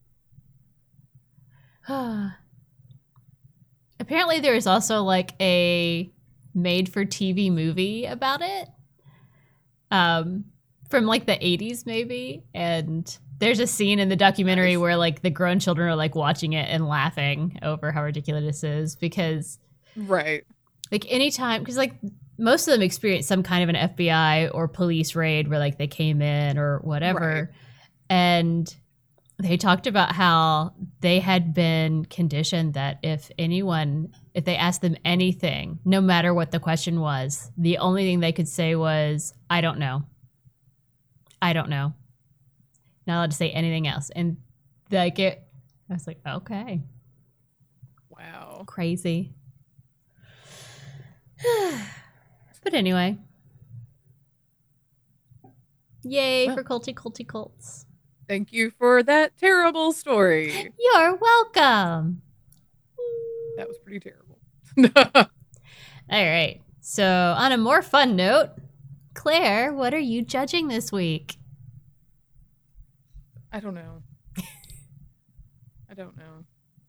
Apparently there is also like a made-for-T V movie about it. Um, from like the eighties maybe. And there's a scene in the documentary nice. where like the grown children are like watching it and laughing over how ridiculous it is because... Right. Like anytime, because like most of them experienced some kind of an F B I or police raid where like they came in or whatever. Right. And they talked about how they had been conditioned that if anyone, if they asked them anything, no matter what the question was, the only thing they could say was, I don't know. I don't know. Not allowed to say anything else. And like it, I was like, okay. Wow. Crazy. But anyway. Yay well, for culty culty cults. Thank you for that terrible story. You're welcome. That was pretty terrible. All right. So on a more fun note, Claire, what are you judging this week? I don't know. I don't know.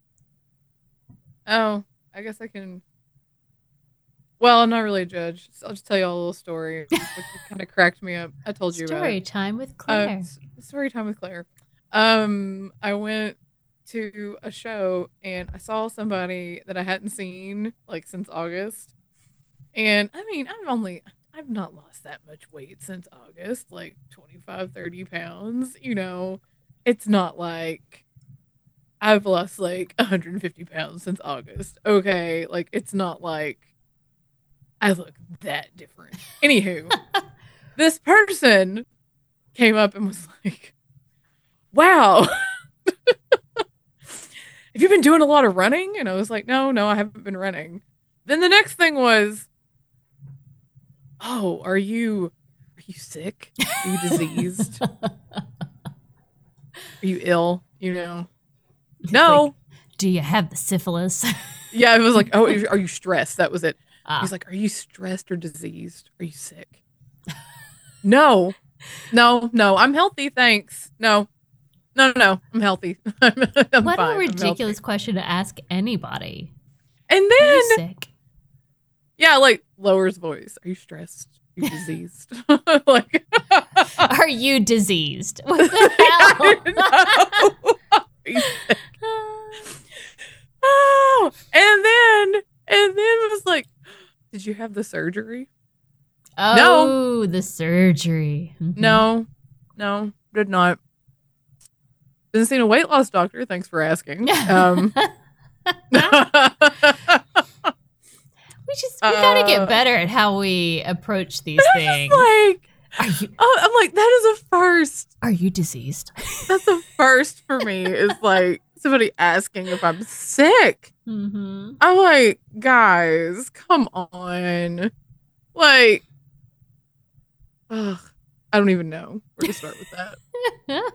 Oh, I guess I can... Well, I'm not really a judge. So I'll just tell you all a little story. Which kind of cracked me up. I told you story about it. Story time with Claire. Uh, story time with Claire. Um, I went to a show and I saw somebody that I hadn't seen like since August. And I mean, I've only, I've not lost that much weight since August, like twenty-five, thirty pounds. You know, it's not like I've lost like one hundred fifty pounds since August. Okay. Like, it's not like I look that different. Anywho, this person came up and was like, wow. Have you been doing a lot of running? And I was like, no, no, I haven't been running. Then the next thing was, oh, are you, are you sick? Are you diseased? Are you ill? You know? It's no. Like, do you have the syphilis? Yeah, it was like, oh, are you stressed? That was it. Ah. He's like, are you stressed or diseased? Are you sick? No, no, no. I'm healthy, thanks. No, no, no. I'm healthy. I'm, I'm what fine. a ridiculous question to ask anybody. And then, are you sick? Yeah, like lowers voice. Are you stressed? Are you diseased? Like, are you diseased? What the hell? Are you sick? Oh, and then, and then it was like, did you have the surgery? Oh, no. the surgery. Mm-hmm. No, no, did not. Been seeing a weight loss doctor. Thanks for asking. Um, we just we gotta uh, get better at how we approach these things. Like, are you, oh, I'm like, that is a first. Are you diseased? That's a first for me. Is like somebody asking if I'm sick. Mm-hmm. I'm like, guys, come on. Like, ugh, I don't even know where to start with that.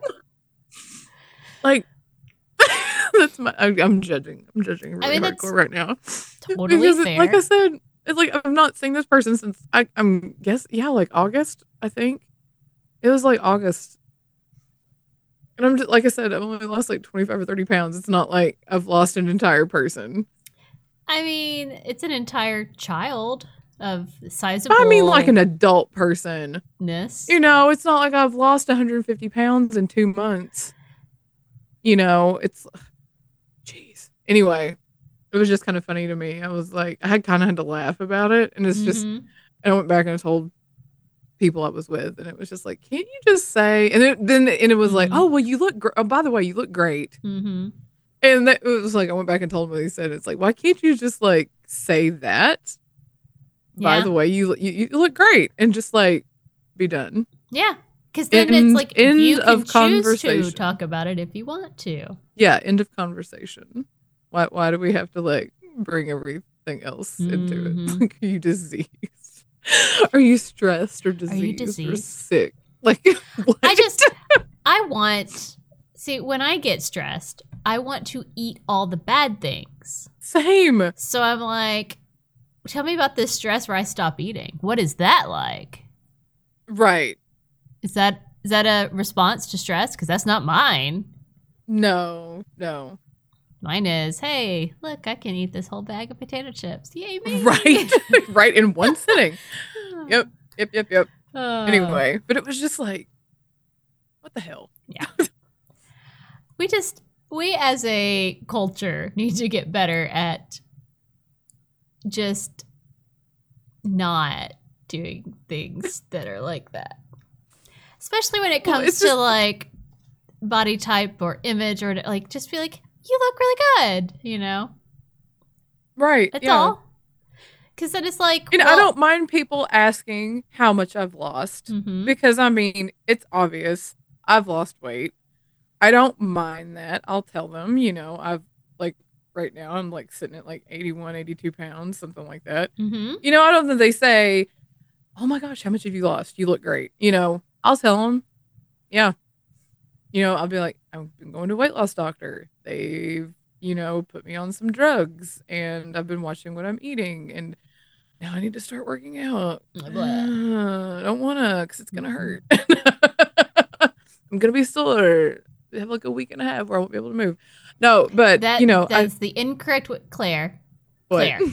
Like, that's my. I, I'm judging. I'm judging really I mean, hardcore right now. Totally because fair. It, like I said, it's like I've not seen this person since I, I'm guess yeah, like August. I think it was like August. And I'm just, like I said, I've only lost like twenty-five or thirty pounds. It's not like I've lost an entire person. I mean, it's an entire child of sizable. I mean, like an adult person. Ness. You know, it's not like I've lost one hundred fifty pounds in two months. You know, it's, jeez. Anyway, it was just kind of funny to me. I was like, I had kind of had to laugh about it. And it's mm-hmm. just, and I went back and I told people I was with, and it was just like, can't you just say, and it, then and it was mm-hmm. like, oh, well, you look, gr- oh, by the way, you look great. Mm-hmm. And that, it was like, I went back and told him what he said. It's like, why can't you just like say that? Yeah. By the way, you, you you look great, and just like be done. Yeah. Because then end, it's like end you can of choose conversation. to talk about it if you want to. Yeah, end of conversation. Why why do we have to like bring everything else mm-hmm. into it? Like, are you diseased? Are you stressed or diseased, are you diseased? or sick? Like, what? I just I want see when I get stressed, I want to eat all the bad things. Same. So I'm like, tell me about this stress where I stop eating. What is that like? Right. Is that is that a response to stress? Because that's not mine. No, no. Mine is, hey, look, I can eat this whole bag of potato chips. Yay, me. Right. Right in one sitting. Yep, yep, yep, yep. Uh, anyway, but it was just like, what the hell? Yeah. we just, we as a culture need to get better at just not doing things that are like that. Especially when it comes well, to just, like body type or image, or like just be like, you look really good, you know? Right. That's yeah. all. Because then it's like, and well, I don't mind people asking how much I've lost mm-hmm. because I mean, it's obvious I've lost weight. I don't mind that. I'll tell them, you know, I've like right now I'm like sitting at like eighty-one, eighty-two pounds, something like that. Mm-hmm. You know, I don't think they say, oh my gosh, how much have you lost? You look great. You know, I'll tell them, yeah. You know, I'll be like, I've been going to a weight loss doctor. They've, you know, put me on some drugs, and I've been watching what I'm eating, and now I need to start working out. Uh, I don't want to, because it's going to hurt. I'm going to be sore. I have like a week and a half where I won't be able to move. No, but, that, you know. That's I, the incorrect, w- Claire. What? Claire.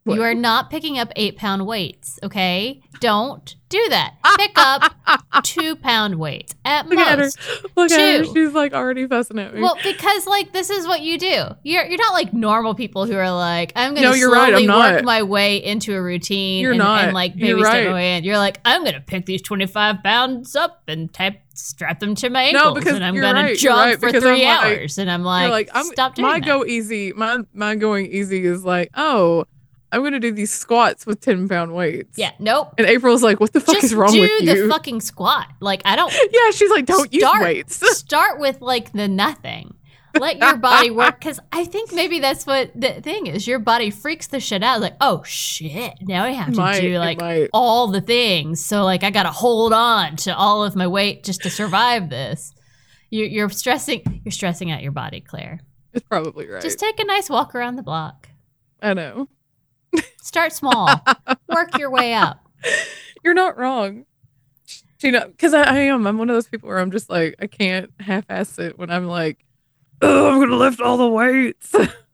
You are not picking up eight pound weights, okay? Don't do that. Pick up two pound weights at Look most. at her. Look Two. at her. She's like already fussing at me. Well, because like this is what you do. You're you're not like normal people who are like, I'm gonna No, you're right, slowly I'm not. work my way into a routine You're and, not. and like You're baby step right. my way in. You're like, I'm gonna pick these twenty-five pounds up and type strap them to my ankles, No, because and I'm you're gonna right, you're jump right, for because three I'm like- hours. And I'm You're like, like, I'm, stop doing my that. go easy. My my going easy is like, oh, I'm gonna do these squats with ten pound weights. Yeah, nope. And April's like, what the fuck Just is wrong do with the you? fucking squat. Like I don't Yeah, she's like, don't Start- use weights. start with like the nothing. Let your body work, because I think maybe that's what the thing is. Your body freaks the shit out. Like, oh shit, now I have to Might, do it like might. all the things. So like, I gotta hold on to all of my weight just to survive this. You, you're stressing. You're stressing out your body, Claire. It's probably right. Just take a nice walk around the block. I know. Start small. Work your way up. You're not wrong. You know, because I, I am. I'm one of those people where I'm just like, I can't half-ass it when I'm like, oh, I'm gonna lift all the weights.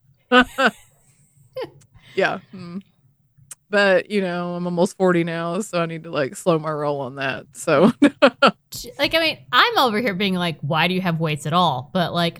Yeah. mm. But you know, I'm almost forty now, so I need to like slow my roll on that. So Like, I mean, I'm over here being like, why do you have weights at all? But like,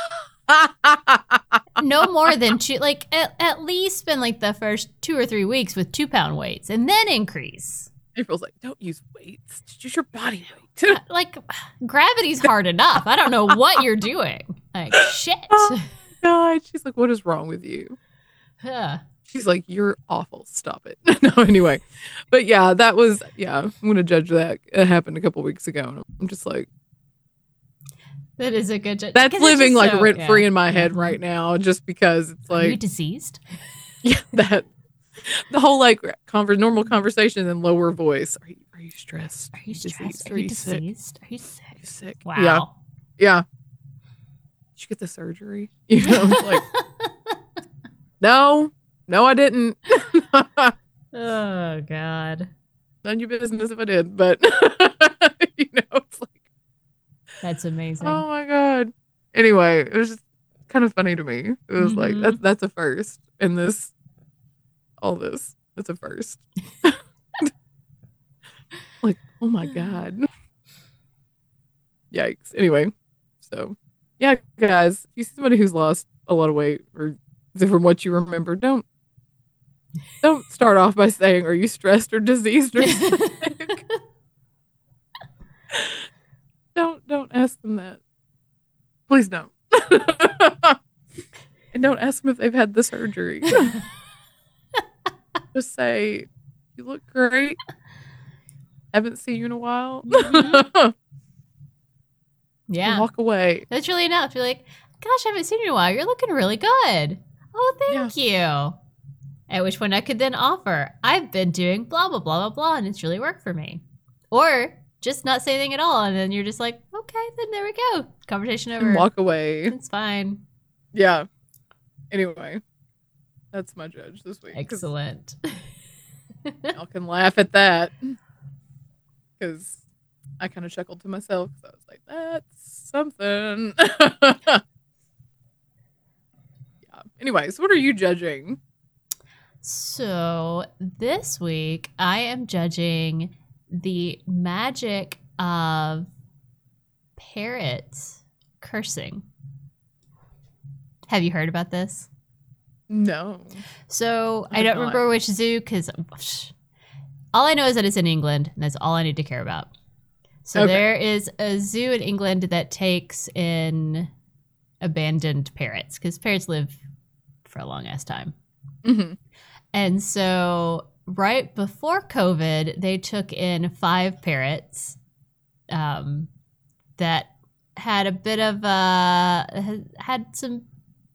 no more than two. Like, at, at least spend like the first two or three weeks with two pound weights, and then increase. April's like, don't use weights. Just use your body weight. Like, gravity's hard enough. I don't know what you're doing. Like, shit. Oh, God. She's like, what is wrong with you? Huh. She's like, you're awful. Stop it. No, anyway. But yeah, that was, yeah, I'm going to judge that. It happened a couple weeks ago. And I'm just like, That is a good. Ju- that's 'cause it's living just like so- rent free yeah. in my head Yeah. right now, just because it's Are you like, diseased? yeah, that the whole like conver- normal conversation and lower voice. Are you, are you stressed? Are you diseased? stressed? Are Are you you sick? diseased? Are you sick? Are you sick? Wow. Yeah. Yeah. Did you get the surgery? You know, it's like, no, no, I didn't. Oh God. None of your business if I did, but you know, it's like, That's amazing. oh my God. Anyway, it was just kind of funny to me. It was like, Mhm. that's that's a first in this, all this. That's a first. Like, oh my God. Yikes. Anyway, so yeah, guys, if you see somebody who's lost a lot of weight or from what you remember, don't don't start off by saying, are you stressed or diseased or sick? don't don't ask them that. Please don't. And don't ask them if they've had the surgery. Just say, you look great. Haven't seen you in a while. Mhm. Yeah. Walk away. That's really enough. You're like, gosh, I haven't seen you in a while. You're looking really good. Oh, thank you. At which point I could then offer, I've been doing blah, blah, blah, blah, blah, and it's really worked for me. Or just not say anything at all. And then you're just like, okay, then there we go. Conversation over. And walk away. It's fine. Yeah. Anyway, that's my judge this week. 'cause Excellent. Y'all can laugh at that. Because I kind of chuckled to myself. So I was like, that's something. Yeah. Anyway, so what are you judging? So this week I am judging the magic of parrots cursing. Have you heard about this? No. So I I don't have not. remember which zoo because all I know is that it's in England, and that's all I need to care about. So Okay. there is a zoo in England that takes in abandoned parrots because parrots live for a long ass time. Mm-hmm. And so right before COVID, they took in five parrots um, that had a bit of uh, had some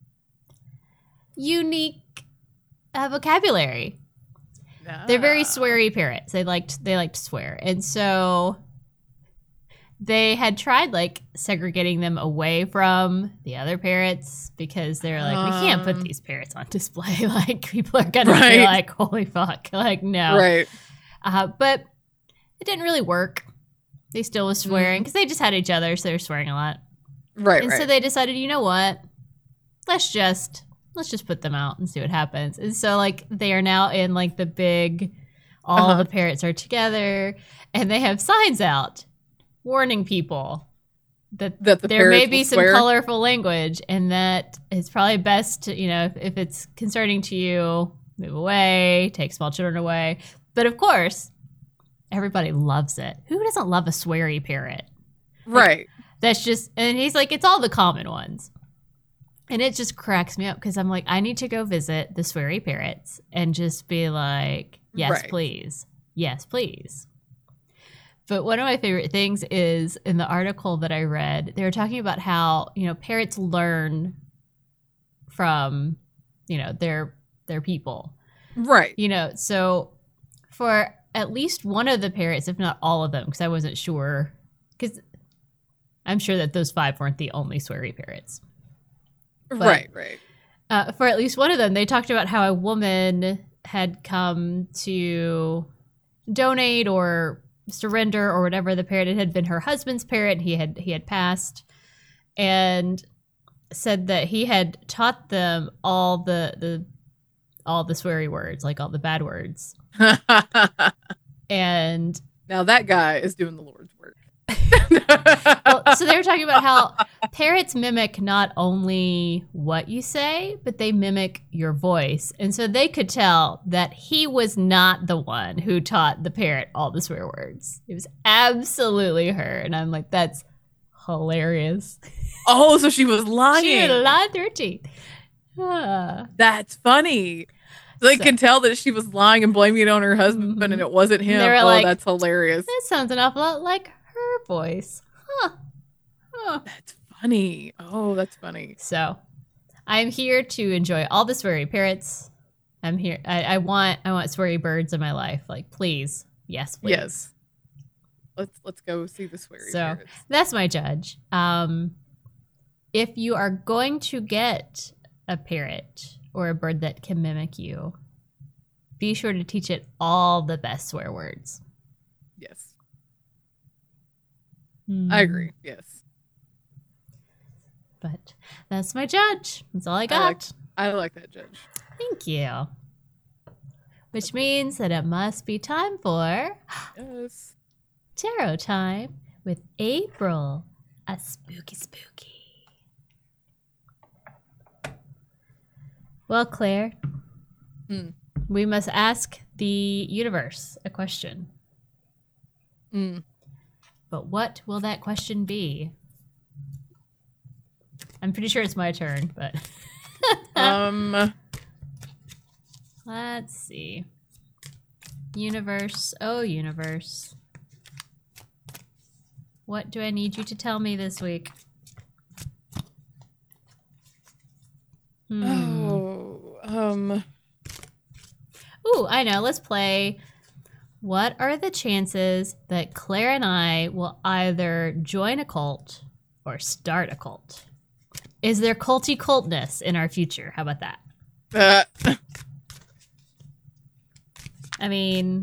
unique uh, vocabulary. They're very sweary parrots. They liked they liked to swear, and so they had tried like segregating them away from the other parrots because they're like, we can't put Um. these parrots on display. Like people are gonna Right. be like, holy fuck, like no. Right. Uh, but it didn't really work. They still was swearing because they just had each other, so they were swearing a lot. Right. and right. so they decided, you know what? Let's just let's just put them out and see what happens. And so like they are now in like the big, all Uh-huh. the parrots are together and they have signs out warning people that, That the there may parrots be will some swear. colorful language and that it's probably best to, you know, if, if it's concerning to you, move away, take small children away. But of course, everybody loves it. Who doesn't love a sweary parrot? Right. That's just, and he's like, it's all the common ones. And it just cracks me up because I'm like, I need to go visit the sweary parrots and just be like, yes, Right. please. Yes, please. But one of my favorite things is in the article that I read, they were talking about how, you know, parrots learn from, you know, their their people. Right. You know, so for at least one of the parrots, if not all of them, because I wasn't sure, because I'm sure that those five weren't the only sweary parrots. But, right, right. Uh, for at least one of them, they talked about how a woman had come to donate or surrender or whatever the parrot. It had been her husband's parrot. He had he had passed, and said that he had taught them all the the all the sweary words, like all the bad words. And Now that guy is doing the Lord's work. well, so they were talking about how parrots mimic not only what you say, but they mimic your voice. And so they could tell that he was not the one who taught the parrot all the swear words. It was absolutely her. And I'm like, that's hilarious. Oh, so she was lying. She had lied through her teeth. Ah. That's funny. So they So- can tell that she was lying and blaming it on her husband, Mhm. and it wasn't him. They were Oh, like- that's hilarious. That sounds an awful lot like her voice. Huh. Huh. That's funny. Oh, that's funny. So I'm here to enjoy all the sweary parrots. I'm here. I, I want I want sweary birds in my life. Like, please. Yes, please. Yes. Let's let's go see the sweary So- parrots. That's my judge. Um, if you are going to get a parrot or a bird that can mimic you, be sure to teach it all the best swear words. Yes, Hmm. I agree. Yes, But that's my judge. That's all I I got. like- I like that, Judge. Thank you. Which means that it must be time for Yes. tarot time with April. A spooky spooky. Well, Claire, Hmm. we must ask the universe a question. Mm. But what will that question be? I'm pretty sure it's my turn, but Um. let's see. Universe, oh universe. What do I need you to tell me this week? Hmm. Oh. Um. Ooh, I know. Let's play. What are the chances that Claire and I will either join a cult or start a cult? Is there culty cultness in our future? How about that? Uh, I mean,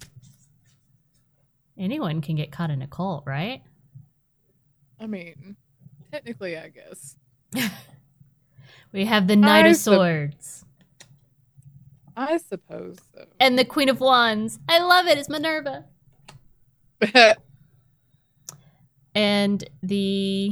anyone can get caught in a cult, right? I mean, technically, I guess. We have the Knight I of sup- Swords I suppose so. and the Queen of Wands. I love it. It's Minerva. And the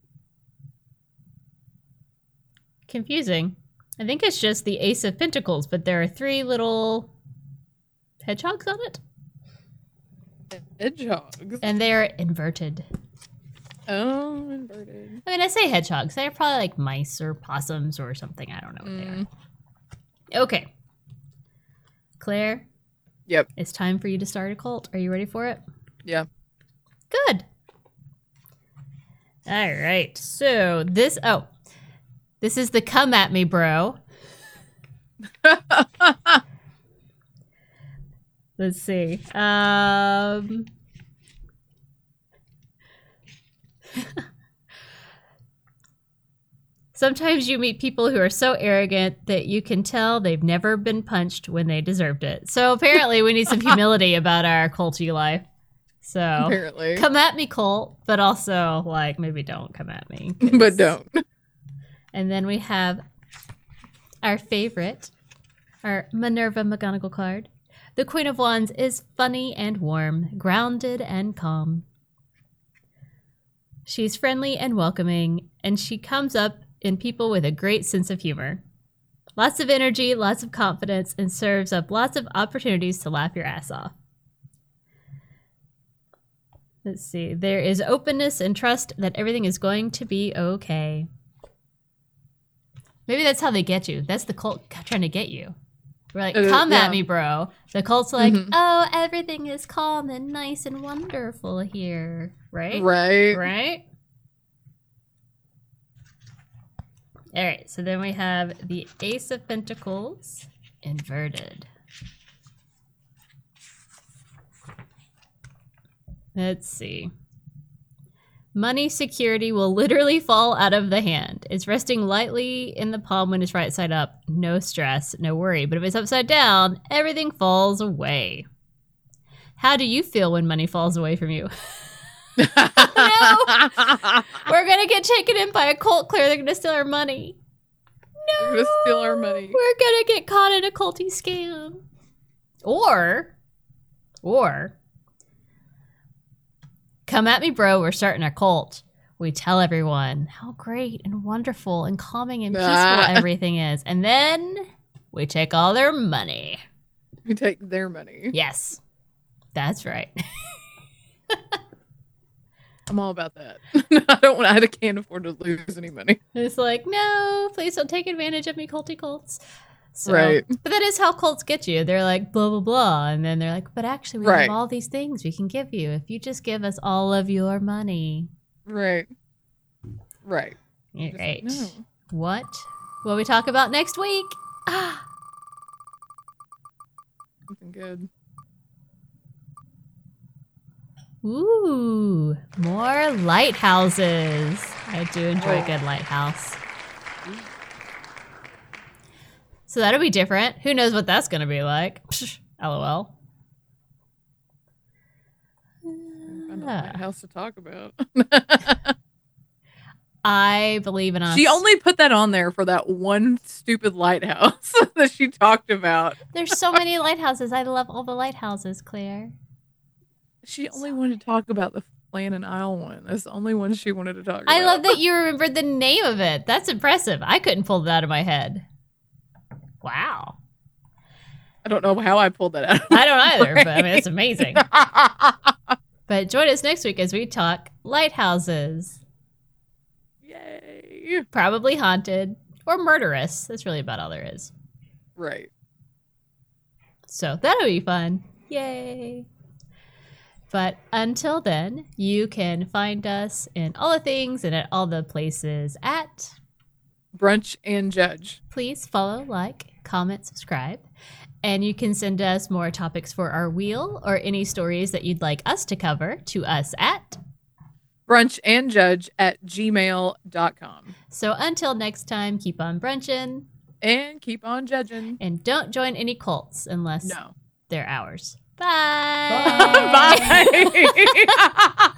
confusing. I think it's just the Ace of Pentacles, but there are three little hedgehogs on it, Hedgehogs. and they're inverted. Oh, inverted. I mean, I say hedgehogs. They're probably like mice or possums or something. I don't know what Mm. they are. Okay. Claire, Yep. it's time for you to start a cult. Are you ready for it? Yeah. Good. All right. So this, oh, this is the come at me, bro. Let's see. Um, sometimes you meet people who are so arrogant that you can tell they've never been punched when they deserved it. So apparently we need some humility about our culty life. So Apparently. come at me, cult, but also like maybe don't come at me. 'cause- But don't. And then we have our favorite, our Minerva McGonagall card. The Queen of Wands is funny and warm, grounded and calm. She's friendly and welcoming, and she comes up in people with a great sense of humor. Lots of energy, lots of confidence, and serves up lots of opportunities to laugh your ass off. Let's see. There is openness and trust that everything is going to be okay. Maybe that's how they get you. That's the cult trying to get you. We're like, Uh, come yeah. at me, bro. The cult's like, Mhm. oh, everything is calm and nice and wonderful here. Right? Right. Right? All right, so then we have the Ace of Pentacles inverted. Let's see. Money security will literally fall out of the hand. It's resting lightly in the palm when it's right side up. No stress, no worry. But if it's upside down, everything falls away. How do you feel when money falls away from you? No! We're going to get taken in by a cult, Claire. They're going to steal our money. No! They're going to steal our money. We're going to get caught in a culty scam. Or, or... Come at me, bro. We're starting a cult. We tell everyone how great and wonderful and calming and peaceful Ah. everything is. And then we take all their money. We take their money. Yes, that's right. I'm all about that. I don't want. I can't afford to lose any money. It's like, no, please don't take advantage of me, culty cults. So, Right. But that is how cults get you. They're like, blah, blah, blah. And then they're like, but actually, we Right. have all these things we can give you if you just give us all of your money. Right. Right. All Just right. like, no. What will we talk about next week? Ah. Something good. Ooh, more lighthouses. I do enjoy a Oh. good lighthouse. So that'll be different. Who knows what that's going to be like? LOL. Find a Ah. lighthouse to talk about. I believe in us. She only put that on there for that one stupid lighthouse that she talked about. There's so many lighthouses. I love all the lighthouses, Claire. She only wanted to talk about the Flan and Isle one. That's the only one she wanted to talk about. I love that you remembered the name of it. That's impressive. I couldn't pull that out of my head. Wow. I don't know how I pulled that out. I don't either, but I mean, it's amazing. But join us next week as we talk lighthouses. Yay. Probably haunted or murderous. That's really about all there is. Right. So that'll be fun. Yay. But until then, you can find us in all the things and at all the places at. Brunch and Judge. Please follow, like, comment, subscribe. And you can send us more topics for our wheel or any stories that you'd like us to cover to us at. Brunch and Judge at gmail dot com. So until next time, keep on brunching And keep on judging. and don't join any cults unless No. they're ours. Bye. Bye.